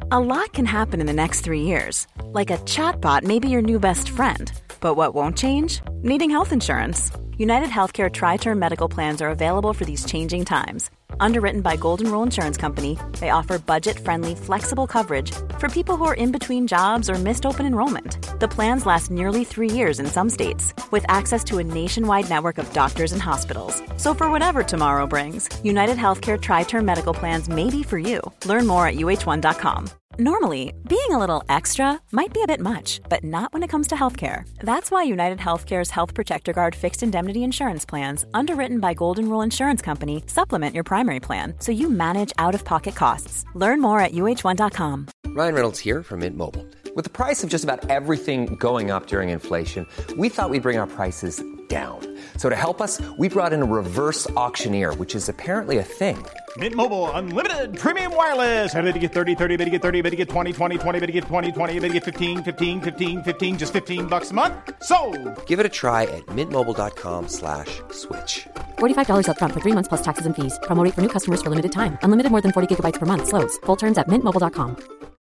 A lot can happen in the next 3 years. Like a chatbot may be your new best friend. But what won't change? Needing health insurance. United Healthcare Tri-Term Medical Plans are available for these changing times. Underwritten by Golden Rule Insurance Company, they offer budget-friendly, flexible coverage for people who are in between jobs or missed open enrollment. The plans last nearly 3 years in some states, with access to a nationwide network of doctors and hospitals. So for whatever tomorrow brings, United Healthcare Tri-Term Medical Plans may be for you. Learn more at uh1.com. Normally, being a little extra might be a bit much, but not when it comes to healthcare. That's why United Healthcare's Health Protector Guard fixed indemnity insurance plans, underwritten by Golden Rule Insurance Company, supplement your primary plan so you manage out-of-pocket costs. Learn more at uh1.com. Ryan Reynolds here from Mint Mobile. With the price of just about everything going up during inflation, we thought we'd bring our prices down. So to help us, we brought in a reverse auctioneer, which is apparently a thing. Mint Mobile Unlimited Premium Wireless. How to get 30, 30, bit to get 30, bit to get 20, 20, 20, bit to get 20, 20, bit to get 15, 15, 15, 15, just $15 a month? Sold! Give it a try at mintmobile.com/switch. $45 up front for 3 months plus taxes and fees. Promo rate for new customers for limited time. Unlimited more than 40 gigabytes per month. Slows full terms at mintmobile.com.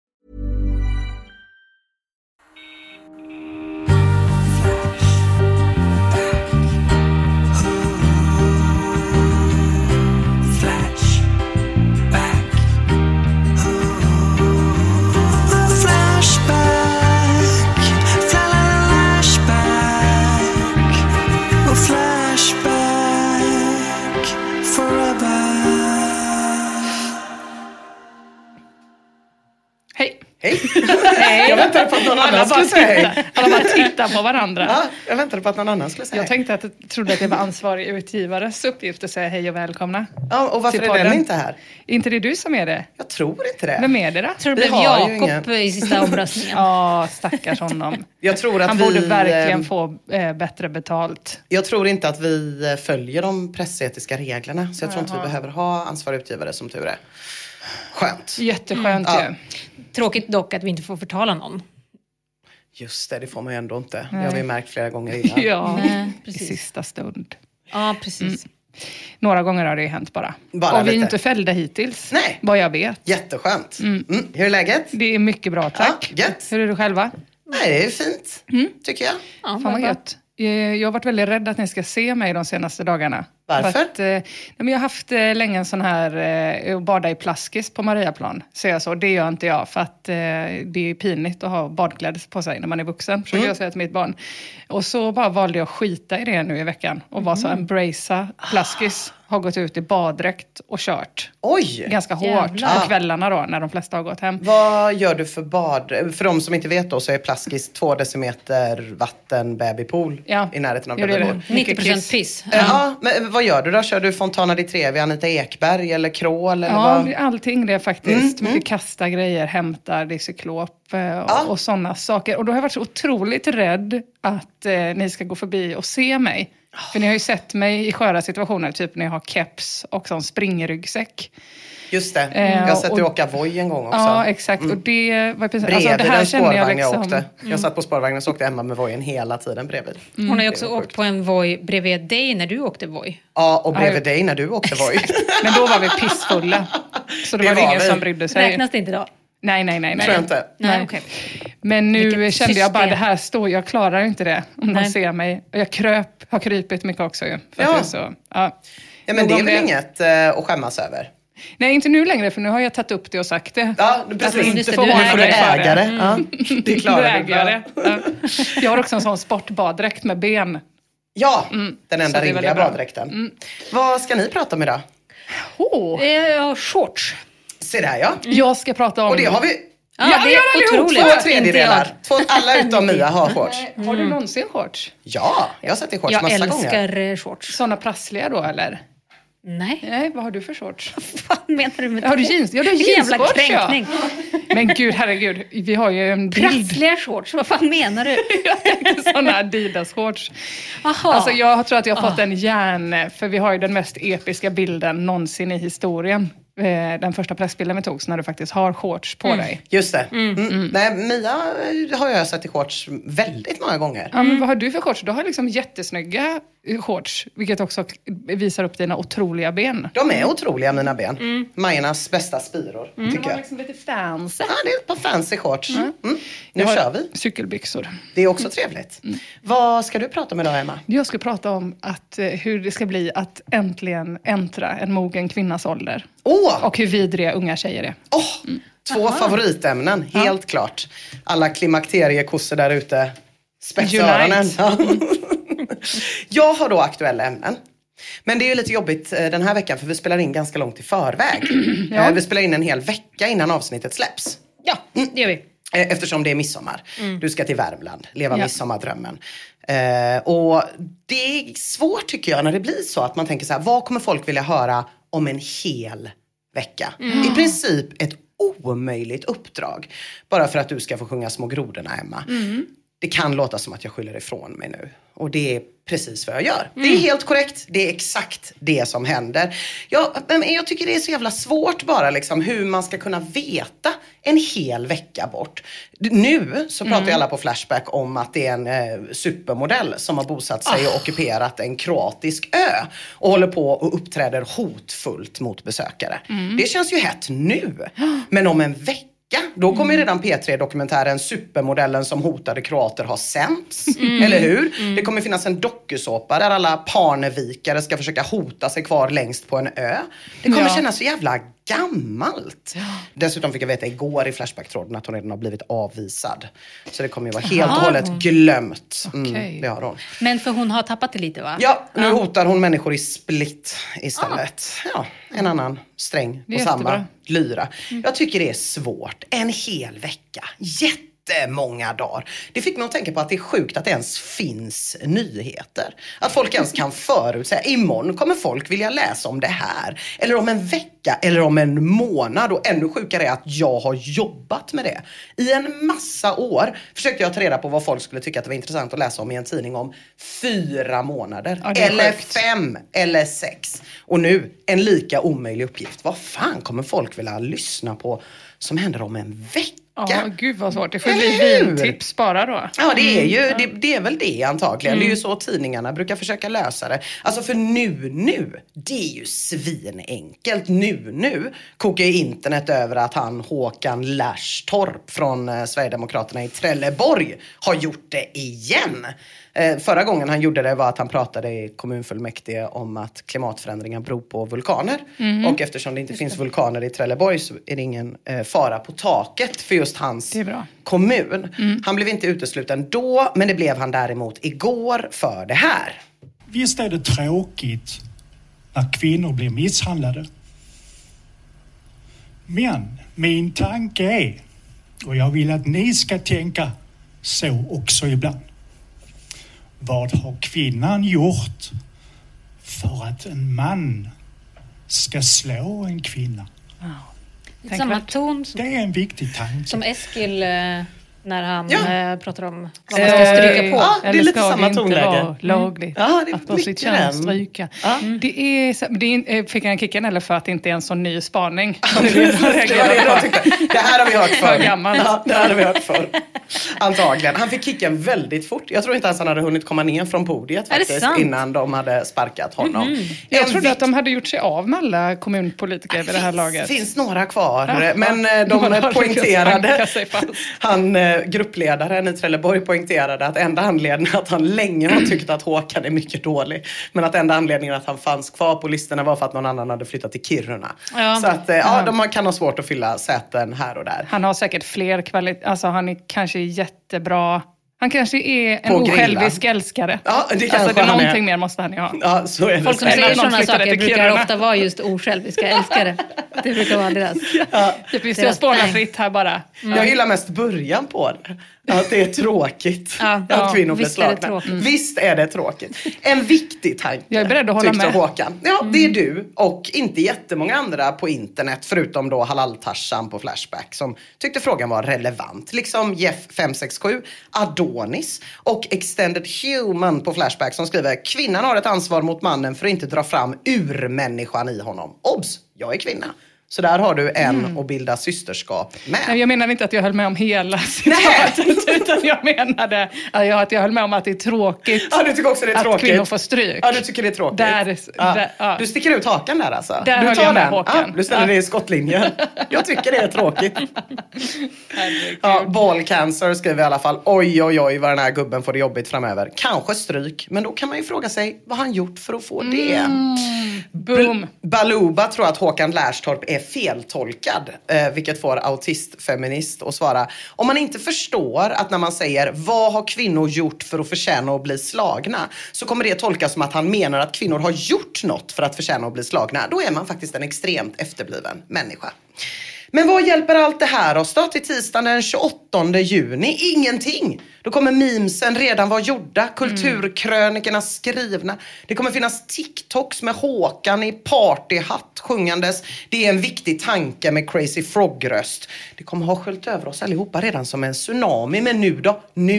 Hej! Jag väntade på att någon annan skulle säga hej. Alla bara tittar på varandra. Ja, jag väntade på att någon annan skulle säga hej. Jag trodde att det var ansvarig utgivares uppgift att säga hej och välkomna. Ja, och varför är den inte här? Inte det du som är det? Jag tror inte det. Vem är det då? Jag tror det blev Jakob i sista omröstningen. Ja, stackars honom. Jag tror att han borde verkligen få bättre betalt. Jag tror inte att vi följer de pressetiska reglerna. Så jag tror inte vi behöver ha ansvarig utgivare som tur är. Skönt. Jätteskönt ju. Tråkigt dock att vi inte får förtala någon. Just det får man ju ändå inte. Det har vi märkt flera gånger innan. Ja, i sista stund. Ja, precis. Några gånger har det hänt bara. Och vi är inte fällda hittills. Nej. Vad jag vet. Jätteskönt. Hur är läget? Det är mycket bra, tack. Ja, gött. Hur är du själva? Nej, det är fint. Tycker jag. Ja, fan vad gött. Jag har varit väldigt rädd att ni ska se mig de senaste dagarna. Varför? Jag har haft länge en sån här bada i plaskis på Mariaplan. Så jag så, det gör inte jag för att det är pinigt att ha badkläder på sig när man är vuxen. Så jag säger till mitt barn. Och så bara valde jag skita i det nu i veckan. Och var så embracea plaskis. Har gått ut i baddräkt och kört. Oj! Ganska hårt på kvällarna då när de flesta har gått hem. Vad gör du för bad? För de som inte vet då så är plaskis 2 decimeter vatten babypool i närheten av där vi bor. 90% piss. Ja, men vad gör du då? Kör du Fontana di Trevi, Anita Ekberg eller Krål? Eller vad? Allting det faktiskt. Mycket kasta grejer, hämtar, det är cyklop och sådana saker. Och då har jag varit så otroligt rädd att ni ska gå förbi och se mig. För ni har ju sett mig i sköra situationer, typ när jag har keps och sån springryggsäck. Just det, jag har sett dig åka Voi en gång också. Ja, exakt. Och det var precis... Bredvid det här den spårvagn jag liksom... åkte. Jag satt på spårvagnen så åkte Emma med Voien hela tiden bredvid. Hon har ju också åkt på en Voi bredvid dig när du åkte Voi. Ja, och bredvid dig när du åkte Voi. Men då var vi pissfulla. Så det var ingen som brydde sig. Räknas det inte då? Nej. Tror jag inte. Nej, okej. Men nu kände jag bara, det här jag klarar inte det om de ser mig. Och jag har krypit mycket också ju. För att det är så, ja, men det är väl inget att skämmas över? Nej, inte nu längre, för nu har jag tagit upp det och sagt det. Ja, precis. Inte du är ägare. Ja, det klarar du bra. Ja. Jag har också en sån sportbaddräkt med ben. Ja, den enda rimliga baddräkten. Vad ska ni prata om idag? Shorts. Se där, ja. Jag ska prata om... Och det har vi... Ja, det är otroligt. 2/3. Alla utom Mia har shorts. Har du någonsin shorts? Ja, jag har sett det i shorts massa gånger. Jag älskar shorts. Såna prassliga då, eller? Nej, vad har du för shorts? Vad menar du med det? Har du jeans? Ja, du har jeansshorts, kränkning. Ja. Men gud, herregud. Vi har ju en bild. Prassliga shorts, vad fan menar du? Jag tänkte sådana Adidas-shorts. Alltså, jag tror att jag har fått en hjärn. För vi har ju den mest episka bilden någonsin i historien. Den första pressbilden vi tog, så när du faktiskt har shorts på dig. Just det. Nej, Mia har jag sett i shorts väldigt många gånger. Ja, men vad har du för shorts? Du har liksom jättesnygga shorts, vilket också visar upp dina otroliga ben. De är otroliga, mina ben. Majernas bästa spiror, tycker jag. Det var liksom lite fancy. Ja, det är ett par fancy shorts. Nu kör vi. Cykelbyxor. Det är också trevligt. Vad ska du prata om idag, Emma? Jag ska prata om hur det ska bli att äntligen äntra en mogen kvinnas ålder. Och hur vidriga unga tjejer är. Två favoritämnen, helt klart. Alla klimakteriekossor där ute. Spetsöronen. Jag har då aktuella ämnen. Men det är ju lite jobbigt den här veckan, för vi spelar in ganska långt i förväg. Vi spelar in en hel vecka innan avsnittet släpps. Ja, det gör vi. Eftersom det är midsommar. Du ska till Värmland, leva midsommardrömmen. Och det är svårt, tycker jag, när det blir så att man tänker så här: vad kommer folk vilja höra om en hel vecka? I princip ett omöjligt uppdrag. Bara för att du ska få sjunga Små grodorna, Emma. Det kan låta som att jag skyller ifrån mig nu. Och det är precis vad jag gör. Det är helt korrekt. Det är exakt det som händer. Jag tycker det är så jävla svårt bara liksom, hur man ska kunna veta en hel vecka bort. Nu så pratar ju alla på Flashback om att det är en supermodell som har bosatt sig och ockuperat en kroatisk ö. Och håller på och uppträder hotfullt mot besökare. Det känns ju hett nu. Men om en vecka, då kommer redan P3-dokumentären Supermodellen som hotade kroater ha sänts. Eller hur? Det kommer finnas en dokusåpa där alla parnevikare ska försöka hota sig kvar längst på en ö. Det kommer kännas så jävla gammalt. Dessutom fick jag veta igår i Flashback-tråden att hon redan har blivit avvisad. Så det kommer ju vara helt och hållet glömt. Det har hon. Men för hon har tappat det lite, va? Ja, nu hotar hon människor i Split istället. Ja, en annan sträng på samma lyra. Jag tycker det är svårt. En hel vecka. Jättemånga dagar. Det fick mig att tänka på att det är sjukt att det ens finns nyheter. Att folk ens kan förutsäga: imorgon kommer folk vilja läsa om det här. Eller om en vecka. Eller om en månad. Och ännu sjukare är att jag har jobbat med det. I en massa år försökte jag ta reda på vad folk skulle tycka att det var intressant att läsa om i en tidning om 4 månader. Eller 5 eller 6. Och nu, en lika omöjlig uppgift. Vad fan kommer folk vilja lyssna på som händer om en vecka? Ja, gud vad svårt. Det får bli vintips bara då. Ja, det är ju det är väl det antagligen. Det är ju så tidningarna brukar försöka lösa det. Alltså för nu, det är ju svinenkelt. Nu kokar ju internet över att Håkan Larstorp från Sverigedemokraterna i Trelleborg har gjort det igen. Förra gången han gjorde det var att han pratade i kommunfullmäktige om att klimatförändringar beror på vulkaner. Och eftersom det inte finns vulkaner i Trelleborg så är det ingen fara på taket för just hans kommun. Han blev inte utesluten då, men det blev han däremot igår för det här. Visst är det tråkigt när kvinnor blir misshandlade. Men min tanke är, och jag vill att ni ska tänka så också ibland: vad har kvinnan gjort för att en man ska slå en kvinna? Samma ton som, det är en viktig tanke. som Eskil när han pratar om vad man ska stryka på. Ja, det är lite samma tonläge. Lagligt att på sitt kön stryka. Det är fick jag en kicken eller för att det inte är en sån ny spaning. Det här har vi hört för. Det här har vi hört för. Antagligen. Han fick kicken väldigt fort. Jag tror inte ens han hade hunnit komma ner från podiet faktiskt innan de hade sparkat honom. Jag trodde att de hade gjort sig av med alla kommunpolitiker vid det här laget. Det finns några kvar. Men de poängterade, gruppledaren i Trelleborg poängterade att enda anledningen att han länge har tyckt att Håkan är mycket dålig, men att enda anledningen att han fanns kvar på listorna var för att någon annan hade flyttat till Kiruna. Så att de kan ha svårt att fylla säten här och där. Han har säkert fler kvaliteter, alltså han är kanske jättebra. Han kanske är en osjälvisk älskare. Ja, det kanske det någonting mer måste han ju ha. Ja, så är det. Folk som säger sådana saker brukar ofta vara just osjälviska älskare. Det brukar vara deras. Vi ska spåna fritt här bara. Jag gillar mest början på det. Att det är tråkigt att kvinnor blir slagna. Visst är det tråkigt. En viktig tanke. Jag är beredd att hålla med. Håkan. Ja, det är du och inte jättemånga andra på internet förutom då Halal-Tarzan på Flashback som tyckte frågan var relevant. Liksom Jeff 567, Adonis och Extended Human på Flashback som skriver: kvinnan har ett ansvar mot mannen för att inte dra fram urmänniskan i honom. Obs, jag är kvinna. Så där har du en att bilda systerskap med. Nej, jag menar inte att jag höll med om hela citatet, utan jag menade att jag höll med om att det är tråkigt. Ja, du tycker också det är tråkigt. Att kvinnor får stryk. Ja, du tycker det är tråkigt. Du sticker ut hakan där alltså. Där du tar den. Håkan. Du ställer dig i skottlinjen. Jag tycker det är tråkigt. Ball cancer skriver i alla fall. Oj, vad den här gubben får det jobbigt framöver. Kanske stryk, men då kan man ju fråga sig vad han gjort för att få det. Boom. Baluba tror att Håkan Lärstorp är feltolkad, vilket får autistfeminist att svara. Om man inte förstår att när man säger vad har kvinnor gjort för att förtjäna att bli slagna, så kommer det tolkas som att han menar att kvinnor har gjort något för att förtjäna att bli slagna. Då är man faktiskt en extremt efterbliven människa. Men vad hjälper allt det här oss då till tisdagen den 28 juni? Ingenting! Då kommer memesen redan vara gjorda, kulturkrönikerna skrivna. Det kommer finnas TikToks med Håkan i partyhatt sjungandes. Det är en viktig tanke med Crazy Frog-röst. Det kommer ha sköljt över oss allihopa redan som en tsunami. Men nu då?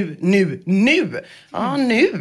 Nu! Ja,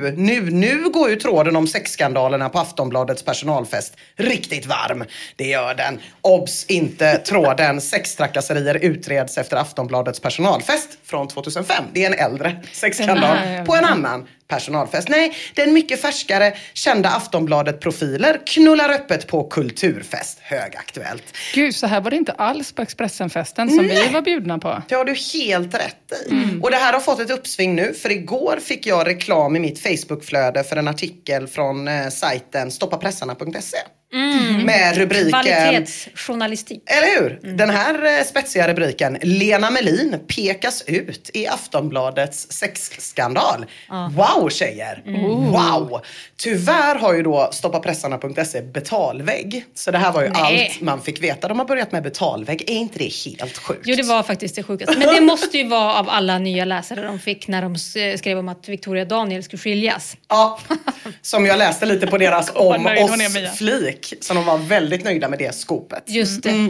nu går ju tråden om sexskandalerna på Aftonbladets personalfest riktigt varm. Det gör den. Obs, inte tråden. Sextrakasserier utreds efter Aftonbladets personalfest från 2005. Det är en äldre sexskandal på en annan personalfest. Nej, den mycket färskare kända Aftonbladet-profiler knullar öppet på kulturfest. Högaktuellt. Gud, så här var det inte alls på Expressenfesten som vi var bjudna på. Det har du helt rätt i. Och det här har fått ett uppsving nu, för igår fick jag reklam i mitt Facebookflöde för en artikel från sajten stoppapressarna.se. Med rubriken kvalitetsjournalistik. Eller hur? Den här spetsiga rubriken: Lena Melin pekas ut i Aftonbladets sexskandal. Wow, tjejer! Wow! Tyvärr har ju då stoppapressarna.se betalvägg. Så det här var ju allt man fick veta. De har börjat med betalvägg. Är inte det helt sjukt? Jo, det var faktiskt det sjukaste. Men det måste ju vara av alla nya läsare de fick när de skrev om att Victoria Daniel skulle skiljas. Ja, som jag läste lite på deras om oss-flik. Så de var väldigt nöjda med det skopet. Just det.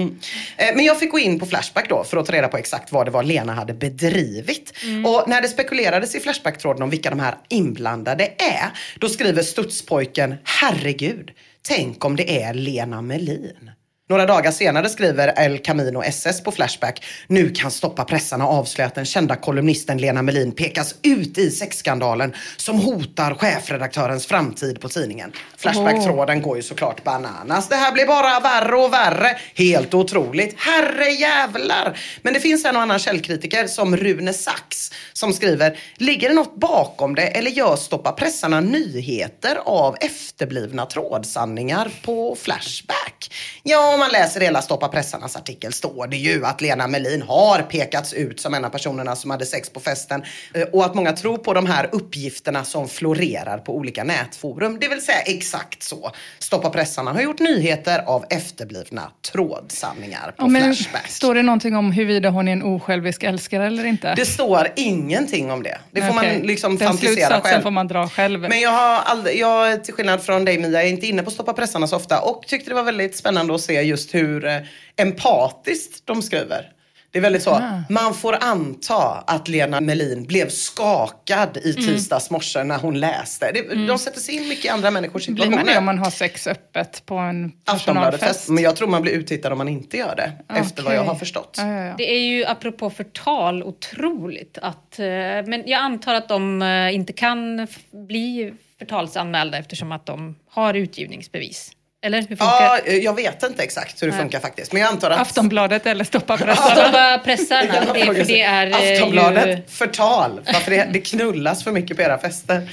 Men jag fick gå in på Flashback då för att ta reda på exakt vad det var Lena hade bedrivit. Och när det spekulerades i Flashback-tråden om vilka de här inblandade är, då skriver studspojken: herregud, tänk om det är Lena Melin. Några dagar senare skriver El Camino SS på Flashback: nu kan stoppa pressarna avslöja att den kända kolumnisten Lena Melin pekas ut i sexskandalen som hotar chefredaktörens framtid på tidningen. Flashback-tråden går ju såklart bananas. Det här blir bara värre och värre. Helt otroligt. Herre jävlar. Men det finns en och annan källkritiker som Rune Sachs som skriver: ligger det något bakom det, eller gör stoppa pressarna nyheter av efterblivna trådsanningar på Flashback? Ja, om man läser hela Stoppa pressarnas artikel står det ju att Lena Melin har pekats ut som en av personerna som hade sex på festen, och att många tror på de här uppgifterna som florerar på olika nätforum. Det vill säga exakt så. Stoppa pressarna har gjort nyheter av efterblivna trådsanningar på Flashback. Står det någonting om huruvida hon är en osjälvisk älskare eller inte? Det står ingenting om det. Det får man liksom den fantisera själv. Får man dra själv. Men jag till skillnad från dig, Mia, är inte inne på Stoppa pressarna så ofta, och tyckte det var väldigt spännande att se just hur empatiskt de skriver. Det är väldigt så. Man får anta att Lena Melin blev skakad i tisdags morse när hon läste. De sätter sig in mycket i andra människors situationer. Blir man det om man har sex öppet på en personalfest? Men jag tror man blir uttittad om man inte gör det. Efter vad jag har förstått. Ja. Det är ju apropå förtal otroligt att... Men jag antar att de inte kan bli förtalsanmälda eftersom att de har utgivningsbevis. Eller hur funkar? Ja, jag vet inte exakt hur det funkar faktiskt. Men jag antar att... Aftonbladet eller Stoppa pressarna? Stoppa pressarna. Det är Aftonbladet, förtal. Varför det knullas för mycket på era fester.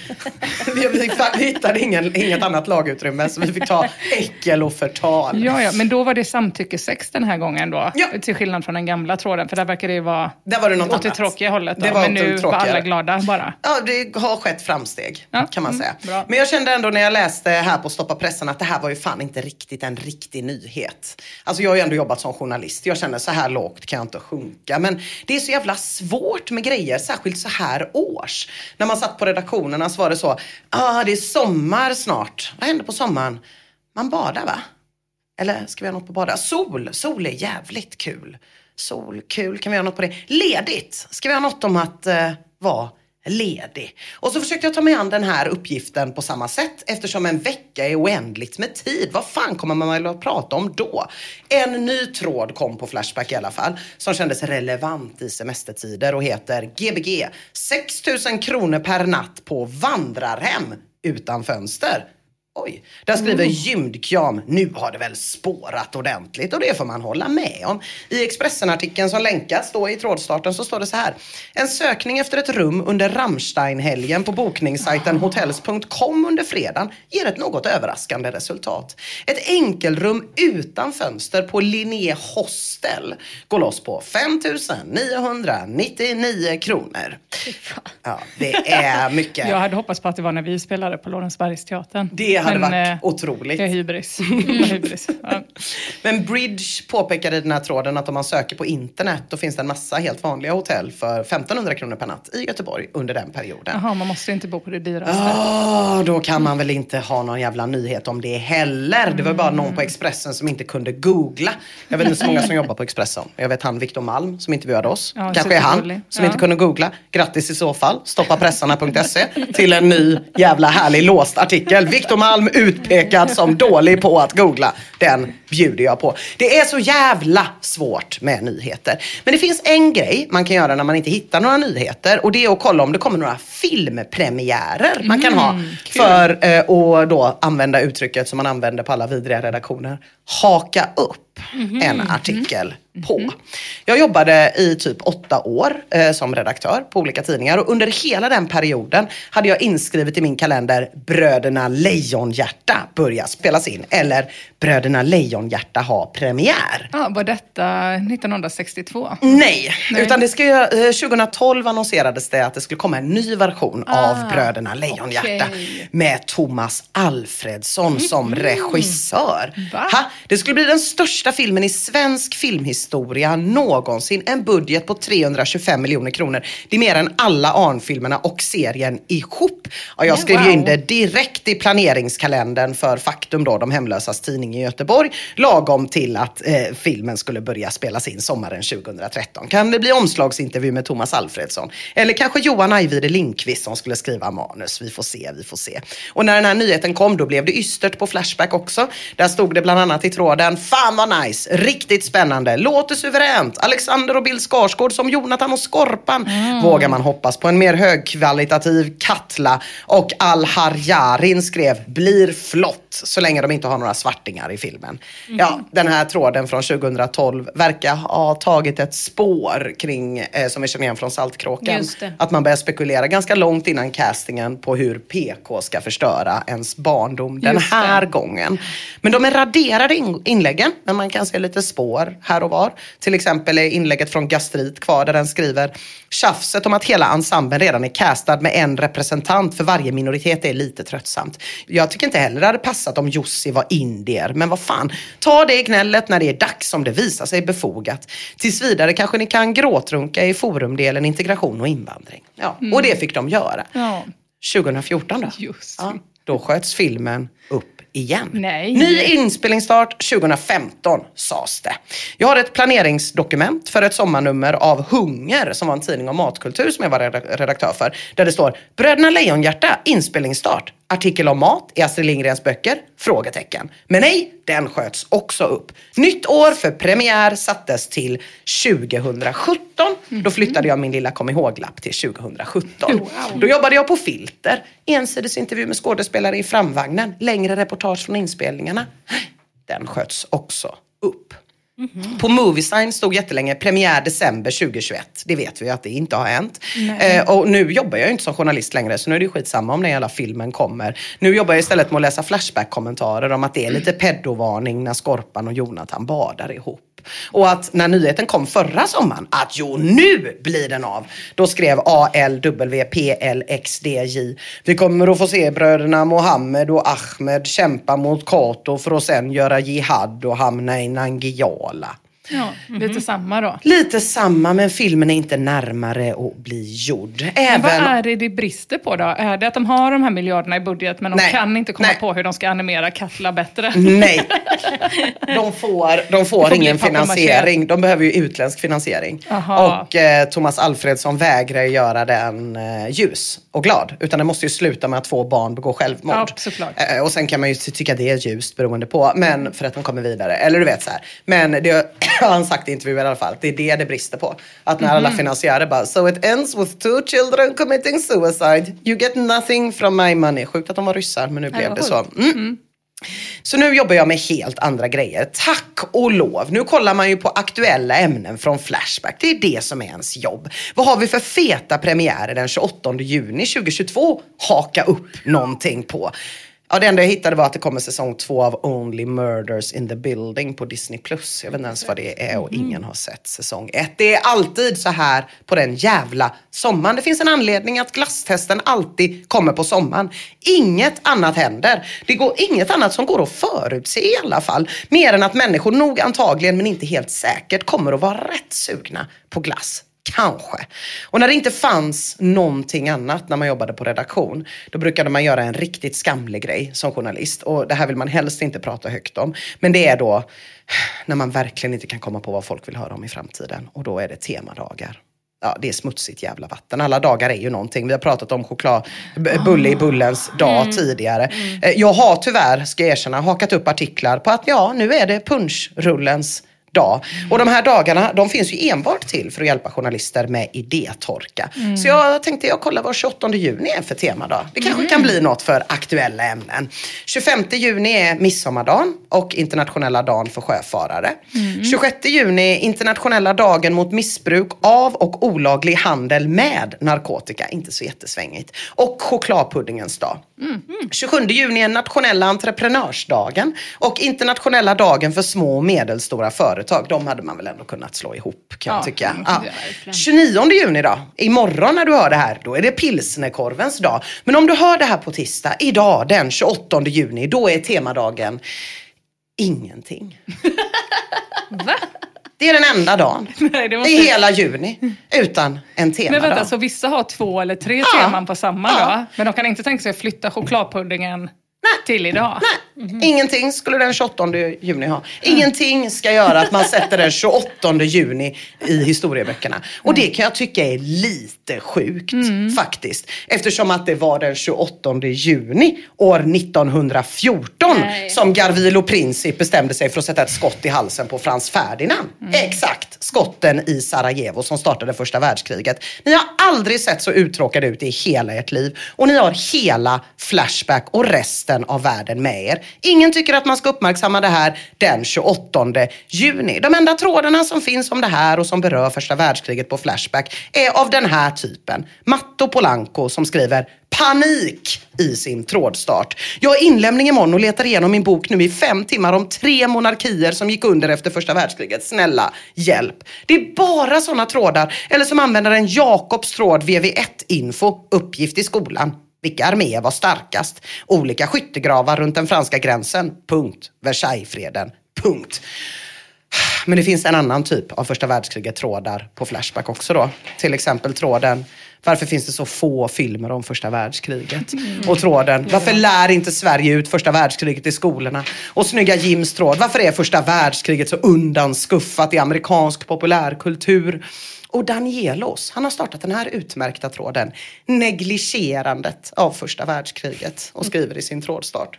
Vi hittade inget annat lagutrymme, så vi fick ta äckel och förtal. Ja, men då var det samtyckesex den här gången då. Ja. Till skillnad från den gamla tråden. För där verkar det vara där var det något åt det tråkiga hållet. Det var men nu var alla glada bara. Ja, det har skett framsteg kan man säga. Bra. Men jag kände ändå när jag läste här på Stoppa pressen att det här var ju fan inte riktigt en riktig nyhet. Alltså jag har ju ändå jobbat som journalist. Jag känner så här lågt kan jag inte sjunka. Men det är så jävla svårt med grejer, särskilt så här års. När man satt på redaktionerna så var det så: det är sommar snart. Vad händer på sommaren? Man badar, va? Eller ska vi ha något på bada? Sol är jävligt kul. Sol, kul. Kan vi ha något på det? Ledigt. Ska vi ha något om att vara ledig. Och så försökte jag ta mig an den här uppgiften på samma sätt, eftersom en vecka är oändligt med tid. Vad fan kommer man väl att prata om då? En ny tråd kom på Flashback i alla fall, som kändes relevant i semestertider och heter GBG. 6 000 kronor per natt på vandrarhem utan fönster. Oj, där skriver Gymdkjam, nu har det väl spårat ordentligt, och det får man hålla med om. I Expressen-artikeln som länkas då i trådstarten så står det så här: en sökning efter ett rum under Rammstein-helgen på bokningssajten hotels.com under fredagen ger ett något överraskande resultat. Ett enkelrum utan fönster på Linné Hostel går loss på 5 999 kronor. Ja, det är mycket. Jag hade hoppats på att det var när vi spelade på Lorensbergsteatern. Det hade varit otroligt. Det är hybris. Ja. Men Bridge påpekade i den här tråden att om man söker på internet då finns det en massa helt vanliga hotell för 1500 kronor per natt i Göteborg under den perioden. Jaha, man måste inte bo på det dyraste. Då kan man väl inte ha någon jävla nyhet om det heller. Det var bara någon på Expressen som inte kunde googla. Jag vet inte så många som jobbar på Expressen. Jag vet han Victor Malm som intervjuade oss. Ja, kanske är han som inte kunde googla. Grattis i så fall. Stoppapressarna.se till en ny jävla härlig låst artikel. Victor Malm utpekad som dålig på att googla. Den bjuder jag på. Det är så jävla svårt med nyheter. Men det finns en grej man kan göra när man inte hittar några nyheter. Och det är att kolla om det kommer några filmpremiärer man kan ha. För att då använda uttrycket som man använder på alla vidriga redaktioner. Haka upp en artikel på. Jag jobbade i typ 8 år som redaktör på olika tidningar. Och under hela den perioden hade jag inskrivet i min kalender Bröderna Lejonhjärta börjar spelas in. Eller Bröderna Lejonhjärta har premiär. Ja, var detta 1962? Nej. Utan det ska 2012 annonserades det att det skulle komma en ny version av Bröderna Lejonhjärta. Med Thomas Alfredsson som regissör. Det skulle bli den största filmen i svensk filmhistoria någonsin. En budget på 325 miljoner kronor. Det är mer än alla Arn-filmerna och serien ihop. Och jag skrev ju in det direkt i planeringskalendern för Faktum då, de hemlösas tidning i Göteborg. Lagom till att filmen skulle börja spelas in sommaren 2013. Kan det bli omslagsintervju med Thomas Alfredsson? Eller kanske Johan Ajvide Lindqvist som skulle skriva manus. Vi får se. Och när den här nyheten kom då blev det ystert på Flashback också. Där stod det bland annat i tråden: fan vad nice, riktigt spännande, låter suveränt. Alexander och Bill Skarsgård som Jonathan och Skorpan. Vågar man hoppas på en mer högkvalitativ Katla? Och Al-Harjarin skrev: blir flott så länge de inte har några svartingar i filmen. Ja, den här tråden från 2012 verkar ha tagit ett spår kring, som vi känner igen från Saltkråkan. Att man börjar spekulera ganska långt innan castingen på hur PK ska förstöra ens barndom den här gången. Men de är raderade inläggen, men man kan se lite spår här och var. Till exempel är inlägget från Gastrit kvar där den skriver: tjafset om att hela ensemblen redan är castad med en representant för varje minoritet är lite tröttsamt. Jag tycker inte heller det hade passat om Jussi var indier, men vad fan. Ta det i gnället när det är dags som det visar sig befogat. Tills vidare kanske ni kan gråtrunka i forumdelen integration och invandring. Ja, och det fick de göra. 2014 då. Då sköts filmen upp igen. Ny inspelningsstart 2015 sades det. Jag har ett planeringsdokument för ett sommarnummer av Hunger som var en tidning om matkultur som jag var redaktör för. Där det står: Bröderna Lejonhjärta, inspelningsstart. Artikel om mat i Astrid Lindgrens böcker? Frågetecken. Men nej, den sköts också upp. Nytt år för premiär sattes till 2017. Då flyttade jag min lilla kom ihåg-lapp till 2017. Då jobbade jag på Filter. Ensidesintervju med skådespelare i framvagnen. Längre reportage från inspelningarna. Den sköts också upp. På Moviesign stod jättelänge premiär december 2021. Det vet vi att det inte har hänt. Och nu jobbar jag ju inte som journalist längre, så nu är det ju skitsamma om den hela filmen kommer. Nu jobbar jag istället med att läsa Flashback-kommentarer om att det är lite pedovaning när Skorpan och Jonathan badar ihop. Och att när nyheten kom förra sommaren att nu blir den av. Då skrev ALWPLXDJ: vi kommer att få se bröderna Mohammed och Ahmed kämpa mot Kato för att sen göra jihad och hamna i Nangijala. Ja, lite samma då. Lite samma, men filmen är inte närmare att bli gjord. Men vad är det brister på då? Är det att de har de här miljarderna i budget men de kan inte komma på hur de ska animera Katla bättre? Nej. De får ingen finansiering. De behöver ju utländsk finansiering. Aha. Och Thomas Alfredsson vägrar göra den ljus och glad. Utan det måste ju sluta med att 2 barn begår självmord. Ja, såklart. Och sen kan man ju tycka det är ljust beroende på. Men för att de kommer vidare. Eller du vet så här. Men det har han sagt i intervjuer i alla fall. Det är det brister på. Att när alla finansiärer bara, so it ends with 2 children committing suicide. You get nothing from my money. Sjukt att de var ryssar, men nu blev det så. Så nu jobbar jag med helt andra grejer. Tack och lov. Nu kollar man ju på aktuella ämnen från Flashback. Det är det som är ens jobb. Vad har vi för feta premiärer den 28 juni 2022? Haka upp någonting på. Ja, det enda jag hittade var att det kommer säsong 2 av Only Murders in the Building på Disney+. Jag vet inte ens vad det är och ingen har sett säsong 1. Det är alltid så här på den jävla sommaren. Det finns en anledning att glasstesten alltid kommer på sommaren. Inget annat händer. Det går inget annat som går att förutse i alla fall. Mer än att människor nog antagligen men inte helt säkert kommer att vara rätt sugna på glass. Kanske. Och när det inte fanns någonting annat när man jobbade på redaktion, då brukade man göra en riktigt skamlig grej som journalist. Och det här vill man helst inte prata högt om. Men det är då när man verkligen inte kan komma på vad folk vill höra om i framtiden. Och då är det temadagar. Ja, det är smutsigt jävla vatten. Alla dagar är ju någonting. Vi har pratat om bulle i bullens dag tidigare. Jag har tyvärr, ska jag erkänna, hakat upp artiklar på att nu är det punschrullens dag. Och de här dagarna, de finns ju enbart till för att hjälpa journalister med idétorka. Så jag tänkte kolla vad 28 juni är för temadag. Det kanske kan bli något för aktuella ämnen. 25 juni är midsommardagen och internationella dagen för sjöfarare. 26 juni är internationella dagen mot missbruk av och olaglig handel med narkotika. Inte så jättesvängigt. Och chokladpuddingens dag. 27 juni är nationella entreprenörsdagen och internationella dagen för små och medelstora företag. De hade man väl ändå kunnat slå ihop, kan jag tycka. 29 juni då, imorgon när du hör det här, då är det pilsnerkorvens dag. Men om du hör det här på tisdag, idag den 28 juni, då är temadagen ingenting. Va? Det är den enda dagen i hela juni utan en temadag. Men vänta, så vissa har 2 eller 3 teman på samma dag. Men de kan inte tänka sig att flytta chokladpuddingen till idag. Nej, ingenting skulle den 28 juni ha. Ingenting ska göra att man sätter den 28 juni i historieböckerna. Och det kan jag tycka är lite sjukt faktiskt. Eftersom att det var den 28 juni år 1914 som Garvilo Princip bestämde sig för att sätta ett skott i halsen på Frans Ferdinand. Exakt, skotten i Sarajevo som startade första världskriget. Ni har aldrig sett så uttråkade ut i hela ert liv. Och ni har hela Flashback och resten av världen med er. Ingen tycker att man ska uppmärksamma det här den 28 juni. De enda trådarna som finns om det här och som berör första världskriget på Flashback är av den här typen. Matto Polanco som skriver panik i sin trådstart. Jag har inlämning imorgon och letar igenom min bok nu i 5 timmar om 3 monarkier som gick under efter första världskriget. Snälla, hjälp. Det är bara sådana trådar. Eller som använder en Jakobs tråd VV1-info. Uppgift i skolan. Vilka arméer var starkast? Olika skyttegravar runt den franska gränsen. Punkt. Versaillesfreden. Punkt. Men det finns en annan typ av första världskriget trådar på Flashback också då. Till exempel tråden, varför finns det så få filmer om första världskriget? Och tråden, varför lär inte Sverige ut första världskriget i skolorna? Och snygga Jims tråd, varför är första världskriget så undanskuffat i amerikansk populärkultur? Och Danielos, han har startat den här utmärkta tråden, negligerandet av första världskriget, och skriver i sin trådstart.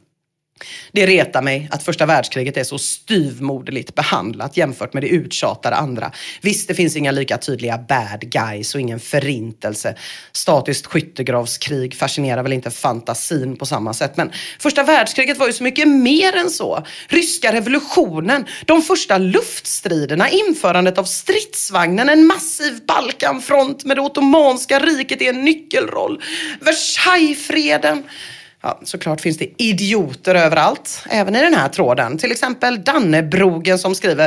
Det retar mig att första världskriget är så styvmoderligt behandlat jämfört med det uttjatade andra. Visst, det finns inga lika tydliga bad guys och ingen förintelse. Statiskt skyttegravskrig fascinerar väl inte fantasin på samma sätt. Men första världskriget var ju så mycket mer än så. Ryska revolutionen, de första luftstriderna, införandet av stridsvagnen, en massiv Balkanfront med det ottomanska riket i en nyckelroll. Versaillesfreden. Ja, såklart finns det idioter överallt, även i den här tråden. Till exempel Dannebrogen som skriver: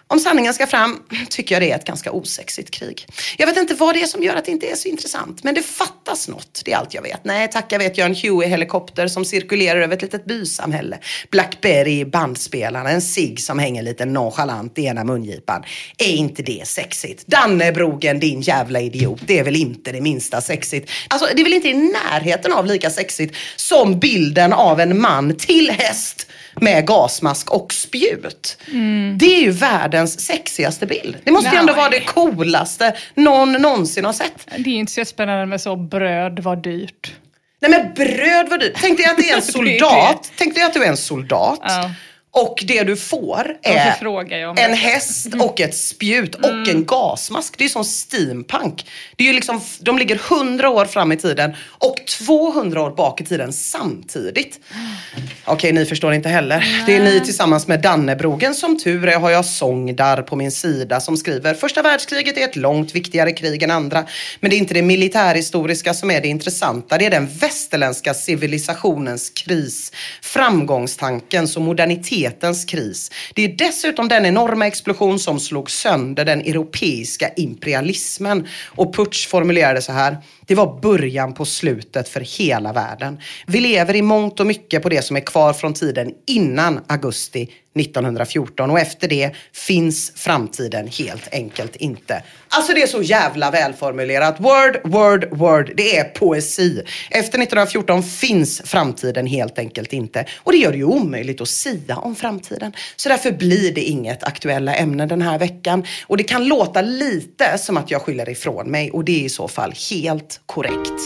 Om sanningen ska fram tycker jag det är ett ganska osexigt krig. Jag vet inte vad det är som gör att det inte är så intressant. Men det fattas något, det är allt jag vet. Nej tack, jag vet, jag har en Huey-helikopter som cirkulerar över ett litet bysamhälle. Blackberry bandspelarna, en cigg som hänger lite nonchalant i ena mungipan. Är inte det sexigt? Dannebrogen, din jävla idiot. Det är väl inte det minsta sexigt. Alltså det är väl inte i närheten av lika sexigt som bilden av en man till häst med gasmask och spjut. Det är ju världens sexigaste bild. Det måste ju ändå vara det coolaste någon någonsin har sett. Det är inte så spännande med så bröd var dyrt. Nej men bröd var dyrt. Tänk dig att det är en soldat. Tänk dig att du är en soldat. Ja. Och det du får är en häst och ett spjut och en gasmask. Det är ju som steampunk. Det är ju liksom, de ligger 100 år fram i tiden och 200 år bak i tiden samtidigt. Okej, ni förstår inte heller. Nej. Det är ni tillsammans med Dannebrogen. Som tur är har jag Sångdar på min sida som skriver: första världskriget är ett långt viktigare krig än andra. Men det är inte det militärhistoriska som är det intressanta. Det är den västerländska civilisationens kris. Framgångstankens och modernitetens kris. Det är dessutom den enorma explosion som slog sönder den europeiska imperialismen. Och Putsch formulerade så här: det var början på slutet för hela världen. Vi lever i mångt och mycket på det som är kvar från tiden innan augusti 1914. Och efter det finns framtiden helt enkelt inte. Alltså det är så jävla välformulerat. Word. Det är poesi. Efter 1914 finns framtiden helt enkelt inte. Och det gör det ju omöjligt att sia om framtiden. Så därför blir det inget aktuella ämne den här veckan. Och det kan låta lite som att jag skyller ifrån mig. Och det är i så fall helt korrekt.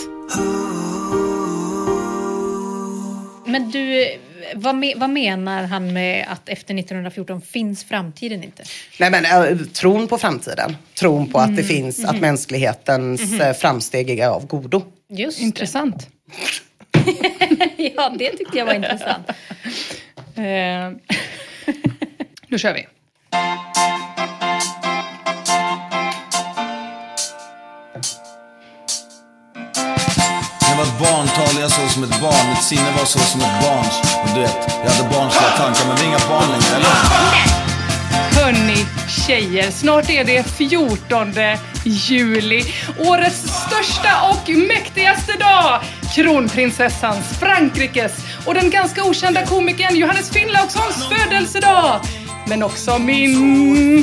Men du, vad menar han med att efter 1914 finns framtiden inte? Nej men tron på framtiden. Tron på att det finns, att mänsklighetens framsteg är av godo. Just det. Intressant. Ja, det tyckte jag var intressant. Då kör vi. Jag var ett barntal, jag såg som ett barn. Mitt sinne var så som ett barns. Och du vet, jag hade barnsliga tankar, men vi är inga barn längre, eller? Hörni, tjejer, snart är det 14 juli. Årets största och mäktigaste dag. Kronprinsessans, Frankrikes och den ganska okända komikern Johannes Finnlaugssons födelsedag. Men också min...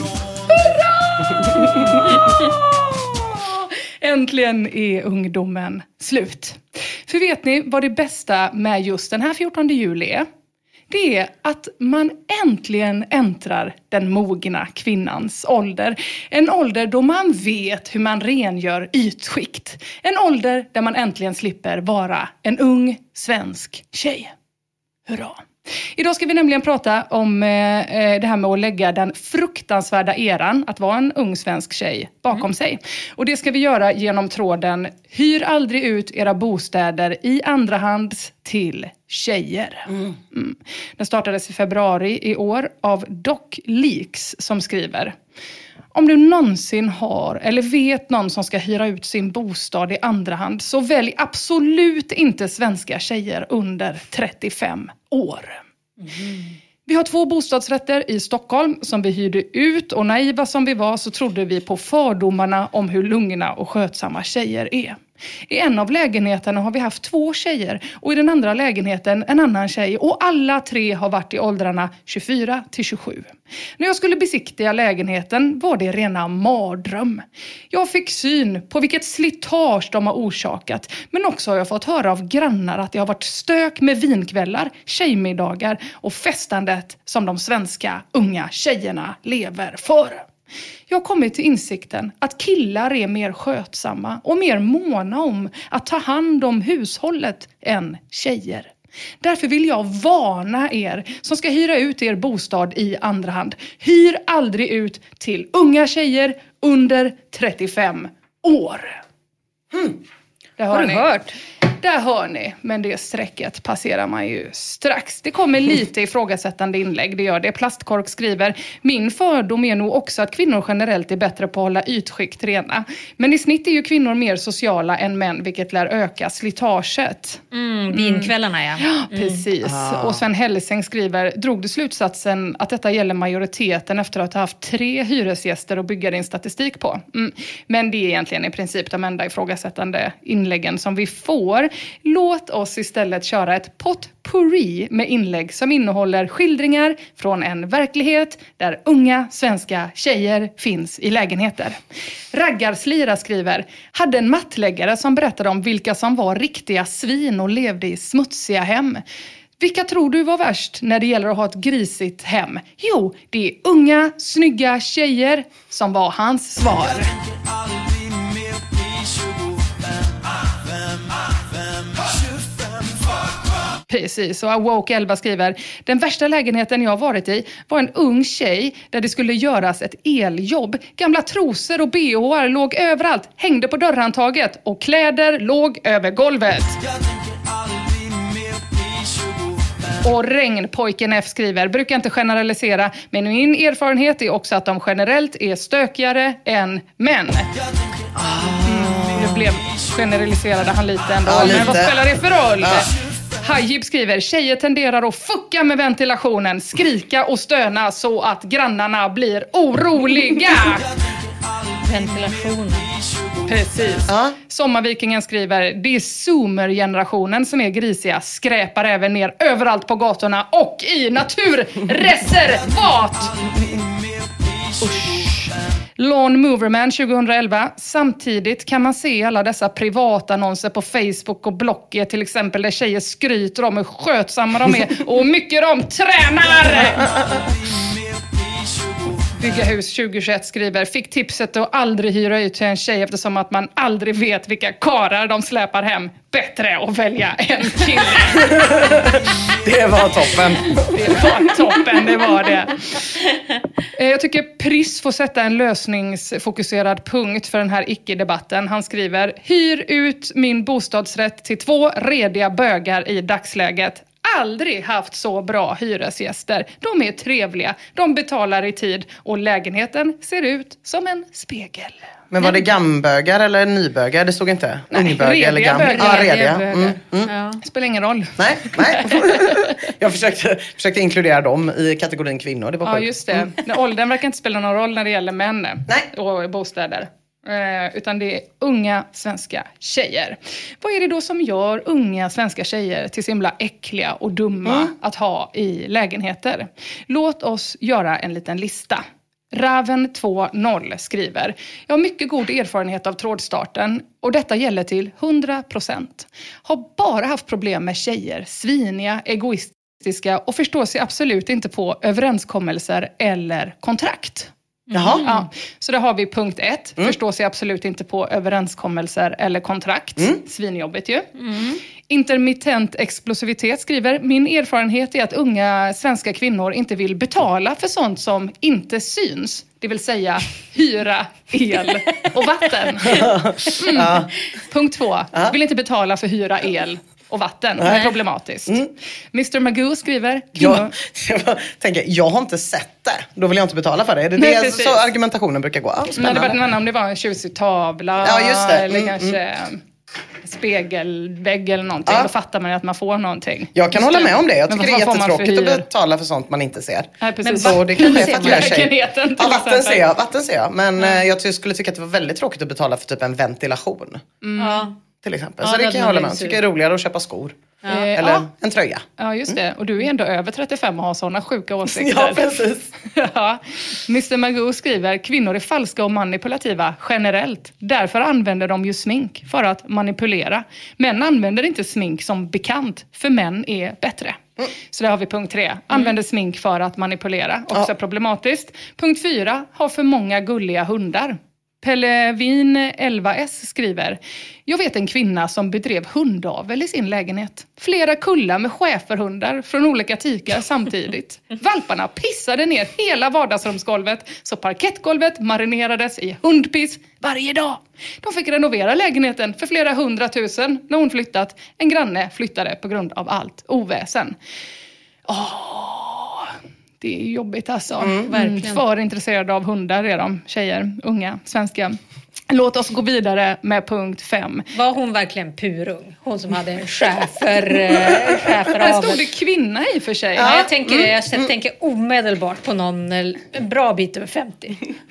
Äntligen är ungdomen slut. För vet ni vad det bästa med just den här 14 juli är? Det är att man äntligen äntrar den mogna kvinnans ålder. En ålder då man vet hur man rengör ytskikt. En ålder där man äntligen slipper vara en ung svensk tjej. Hurra! Idag ska vi nämligen prata om det här med att lägga den fruktansvärda eran att vara en ung svensk tjej bakom sig. Och det ska vi göra genom tråden: hyr aldrig ut era bostäder i andra hand till tjejer. Den startades i februari i år av Doc Leaks som skriver: om du någonsin har eller vet någon som ska hyra ut sin bostad i andra hand, så välj absolut inte svenska tjejer under 35 år. Vi har 2 bostadsrätter i Stockholm som vi hyrde ut, och naiva som vi var så trodde vi på fördomarna om hur lugna och skötsamma tjejer är. I en av lägenheterna har vi haft 2 tjejer och i den andra lägenheten en annan tjej, och alla 3 har varit i åldrarna 24 till 27. När jag skulle besiktiga lägenheten var det rena mardröm. Jag fick syn på vilket slitage de har orsakat, men också har jag fått höra av grannar att det har varit stök med vinkvällar, tjejmiddagar och festandet som de svenska unga tjejerna lever för. Jag har kommit till insikten att killar är mer skötsamma och mer måna om att ta hand om hushållet än tjejer. Därför vill jag varna er som ska hyra ut er bostad i andra hand. Hyr aldrig ut till unga tjejer under 35 år. Det har du hört. Där hör ni, men det strecket passerar man ju strax. Det kommer lite ifrågasättande inlägg, det gör det. Plastkork skriver, min fördom är nog också att kvinnor generellt är bättre på att hålla ytskikt rena. Men i snitt är ju kvinnor mer sociala än män, vilket lär öka slitaget. Vinkvällarna, ja. Precis. Och Sven Hellesing skriver, drog du slutsatsen att detta gäller majoriteten efter att ha haft 3 hyresgäster att bygga din statistik på? Men det är egentligen i princip de enda ifrågasättande inläggen som vi får. Låt oss istället köra ett potpourri med inlägg som innehåller skildringar från en verklighet där unga svenska tjejer finns i lägenheter. Raggarslira skriver, hade en mattläggare som berättade om vilka som var riktiga svin och levde i smutsiga hem. Vilka tror du var värst när det gäller att ha ett grisigt hem? Jo, det är unga, snygga tjejer som var hans svar. Precis, och Awoke 11 skriver, den värsta lägenheten jag varit i var en ung tjej där det skulle göras ett eljobb. Gamla trosor och BHR låg överallt, hängde på dörrhandtaget och kläder låg över golvet. Och Regnpojken F skriver, brukar inte generalisera, men min erfarenhet är också att de generellt är stökigare än män. Nu blev generaliserade han lite ändå, men vad spelar det för roll? Hajib skriver, tjejer tenderar att fucka med ventilationen, skrika och stöna så att grannarna blir oroliga. Ventilationen. Precis. Sommarvikingen skriver, det är zoomer-generationen som är grisiga, skräpar även ner överallt på gatorna och i naturreservat. Lawn Moverman 2011. Samtidigt kan man se alla dessa privatannonser på Facebook och Blocket till exempel, där tjejer skryter om hur skötsamma de är och hur mycket de tränar. Bygga hus 2021 skriver, fick tipset att aldrig hyra ut till en tjej eftersom att man aldrig vet vilka karar de släpar hem. Bättre att välja en kille. Det var toppen. Det var det. Jag tycker Pryss får sätta en lösningsfokuserad punkt för den här icke-debatten. Han skriver, hyr ut min bostadsrätt till 2 rediga bögar i dagsläget. Aldrig haft så bra hyresgäster. De är trevliga, de betalar i tid och lägenheten ser ut som en spegel. Men var det gambögar eller nybögar? Det stod inte. Ungbög eller gam. Rediga. Spelar ingen roll. Nej. Jag försökte inkludera dem i kategorin kvinnor. Det var sjukt. Ja, just det. Åldern verkar inte spela någon roll när det gäller män och bostäder. Utan det är unga svenska tjejer. Vad är det då som gör unga svenska tjejer till så himla äckliga och dumma att ha i lägenheter? Låt oss göra en liten lista. Raven 2.0 skriver, jag har mycket god erfarenhet av trådstarten och detta gäller till 100%. Har bara haft problem med tjejer, sviniga, egoistiska och förstår sig absolut inte på överenskommelser eller kontrakt. Jaha. Ja, så där har vi punkt 1. Förstår sig absolut inte på överenskommelser eller kontrakt. Svinjobbigt ju. Intermittent explosivitet skriver, min erfarenhet är att unga svenska kvinnor inte vill betala för sånt som inte syns. Det vill säga hyra, el och vatten. Punkt 2. Vill inte betala för hyra, el och vatten. Det är problematiskt. Mr. Magoo skriver, jag har inte sett det. Då vill jag inte betala för det. Det är så argumentationen brukar gå. Men det var om det var en tjusig tavla just det. Eller kanske spegelvägg eller någonting. Då fattar man att man får någonting. Jag kan hålla med om det. Jag tycker det är jättetråkigt att betala för sånt man inte ser. Men så det kan ske för att jag lägenheten vatten ser jag. Men jag skulle tycka att det var väldigt tråkigt att betala för typ en ventilation. Till exempel. Så det kan jag hålla med om. Jag tycker det är roligare att köpa skor. Eller en tröja. Ja, just det. Och du är ändå över 35 och har sådana sjuka åsikter. Ja, precis. Mr. Magoo skriver, kvinnor är falska och manipulativa generellt. Därför använder de ju smink för att manipulera. Män använder inte smink som bekant, för män är bättre. Så där har vi punkt 3. Använder smink för att manipulera. Också problematiskt. Punkt 4. Har för många gulliga hundar. Pellevin 11S skriver: Jag vet en kvinna som bedrev hundavel i sin lägenhet. Flera kullar med schäferhundar från olika tikar samtidigt. Valparna pissade ner hela vardagsrumsgolvet så parkettgolvet marinerades i hundpiss varje dag. De fick renovera lägenheten för flera 100 000 när hon flyttat. En granne flyttade på grund av allt oväsen. Det är jobbigt alltså. Verkligen. För intresserade av hundar är de, tjejer, unga, svenska. Låt oss gå vidare med punkt 5. Var hon verkligen purung? Hon som hade en schäfer Här stod det kvinna i för sig. Ja, jag tänker det. Jag tänker omedelbart på någon en bra bit över 50.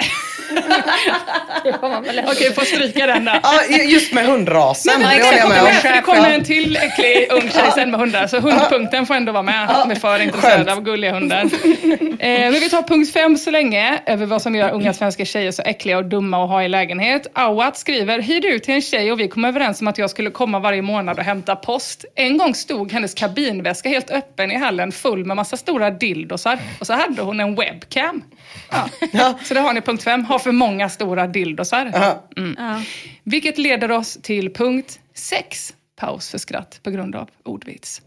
Okej, får stryka den där. Ja, just med hundrasen. Men det håller jag med om. det kommer en till äcklig ung tjej sen med hundar. Så hundpunkten får ändå vara med för intresserade av gulliga hundar. Men vi tar punkt 5 så länge. Över vad som gör unga svenska tjejer så äckliga och dumma att ha i lägenhet. Awat skriver: hyrde ut till en tjej och vi kom överens om att jag skulle komma varje månad och hämta post. En gång stod hennes kabinväska helt öppen i hallen full med massa stora dildosar. Och så hade hon en webcam. Ja. Så det har ni punkt 5. Har för många stora dildosar. Vilket leder oss till punkt 6. Paus för skratt på grund av ordvits.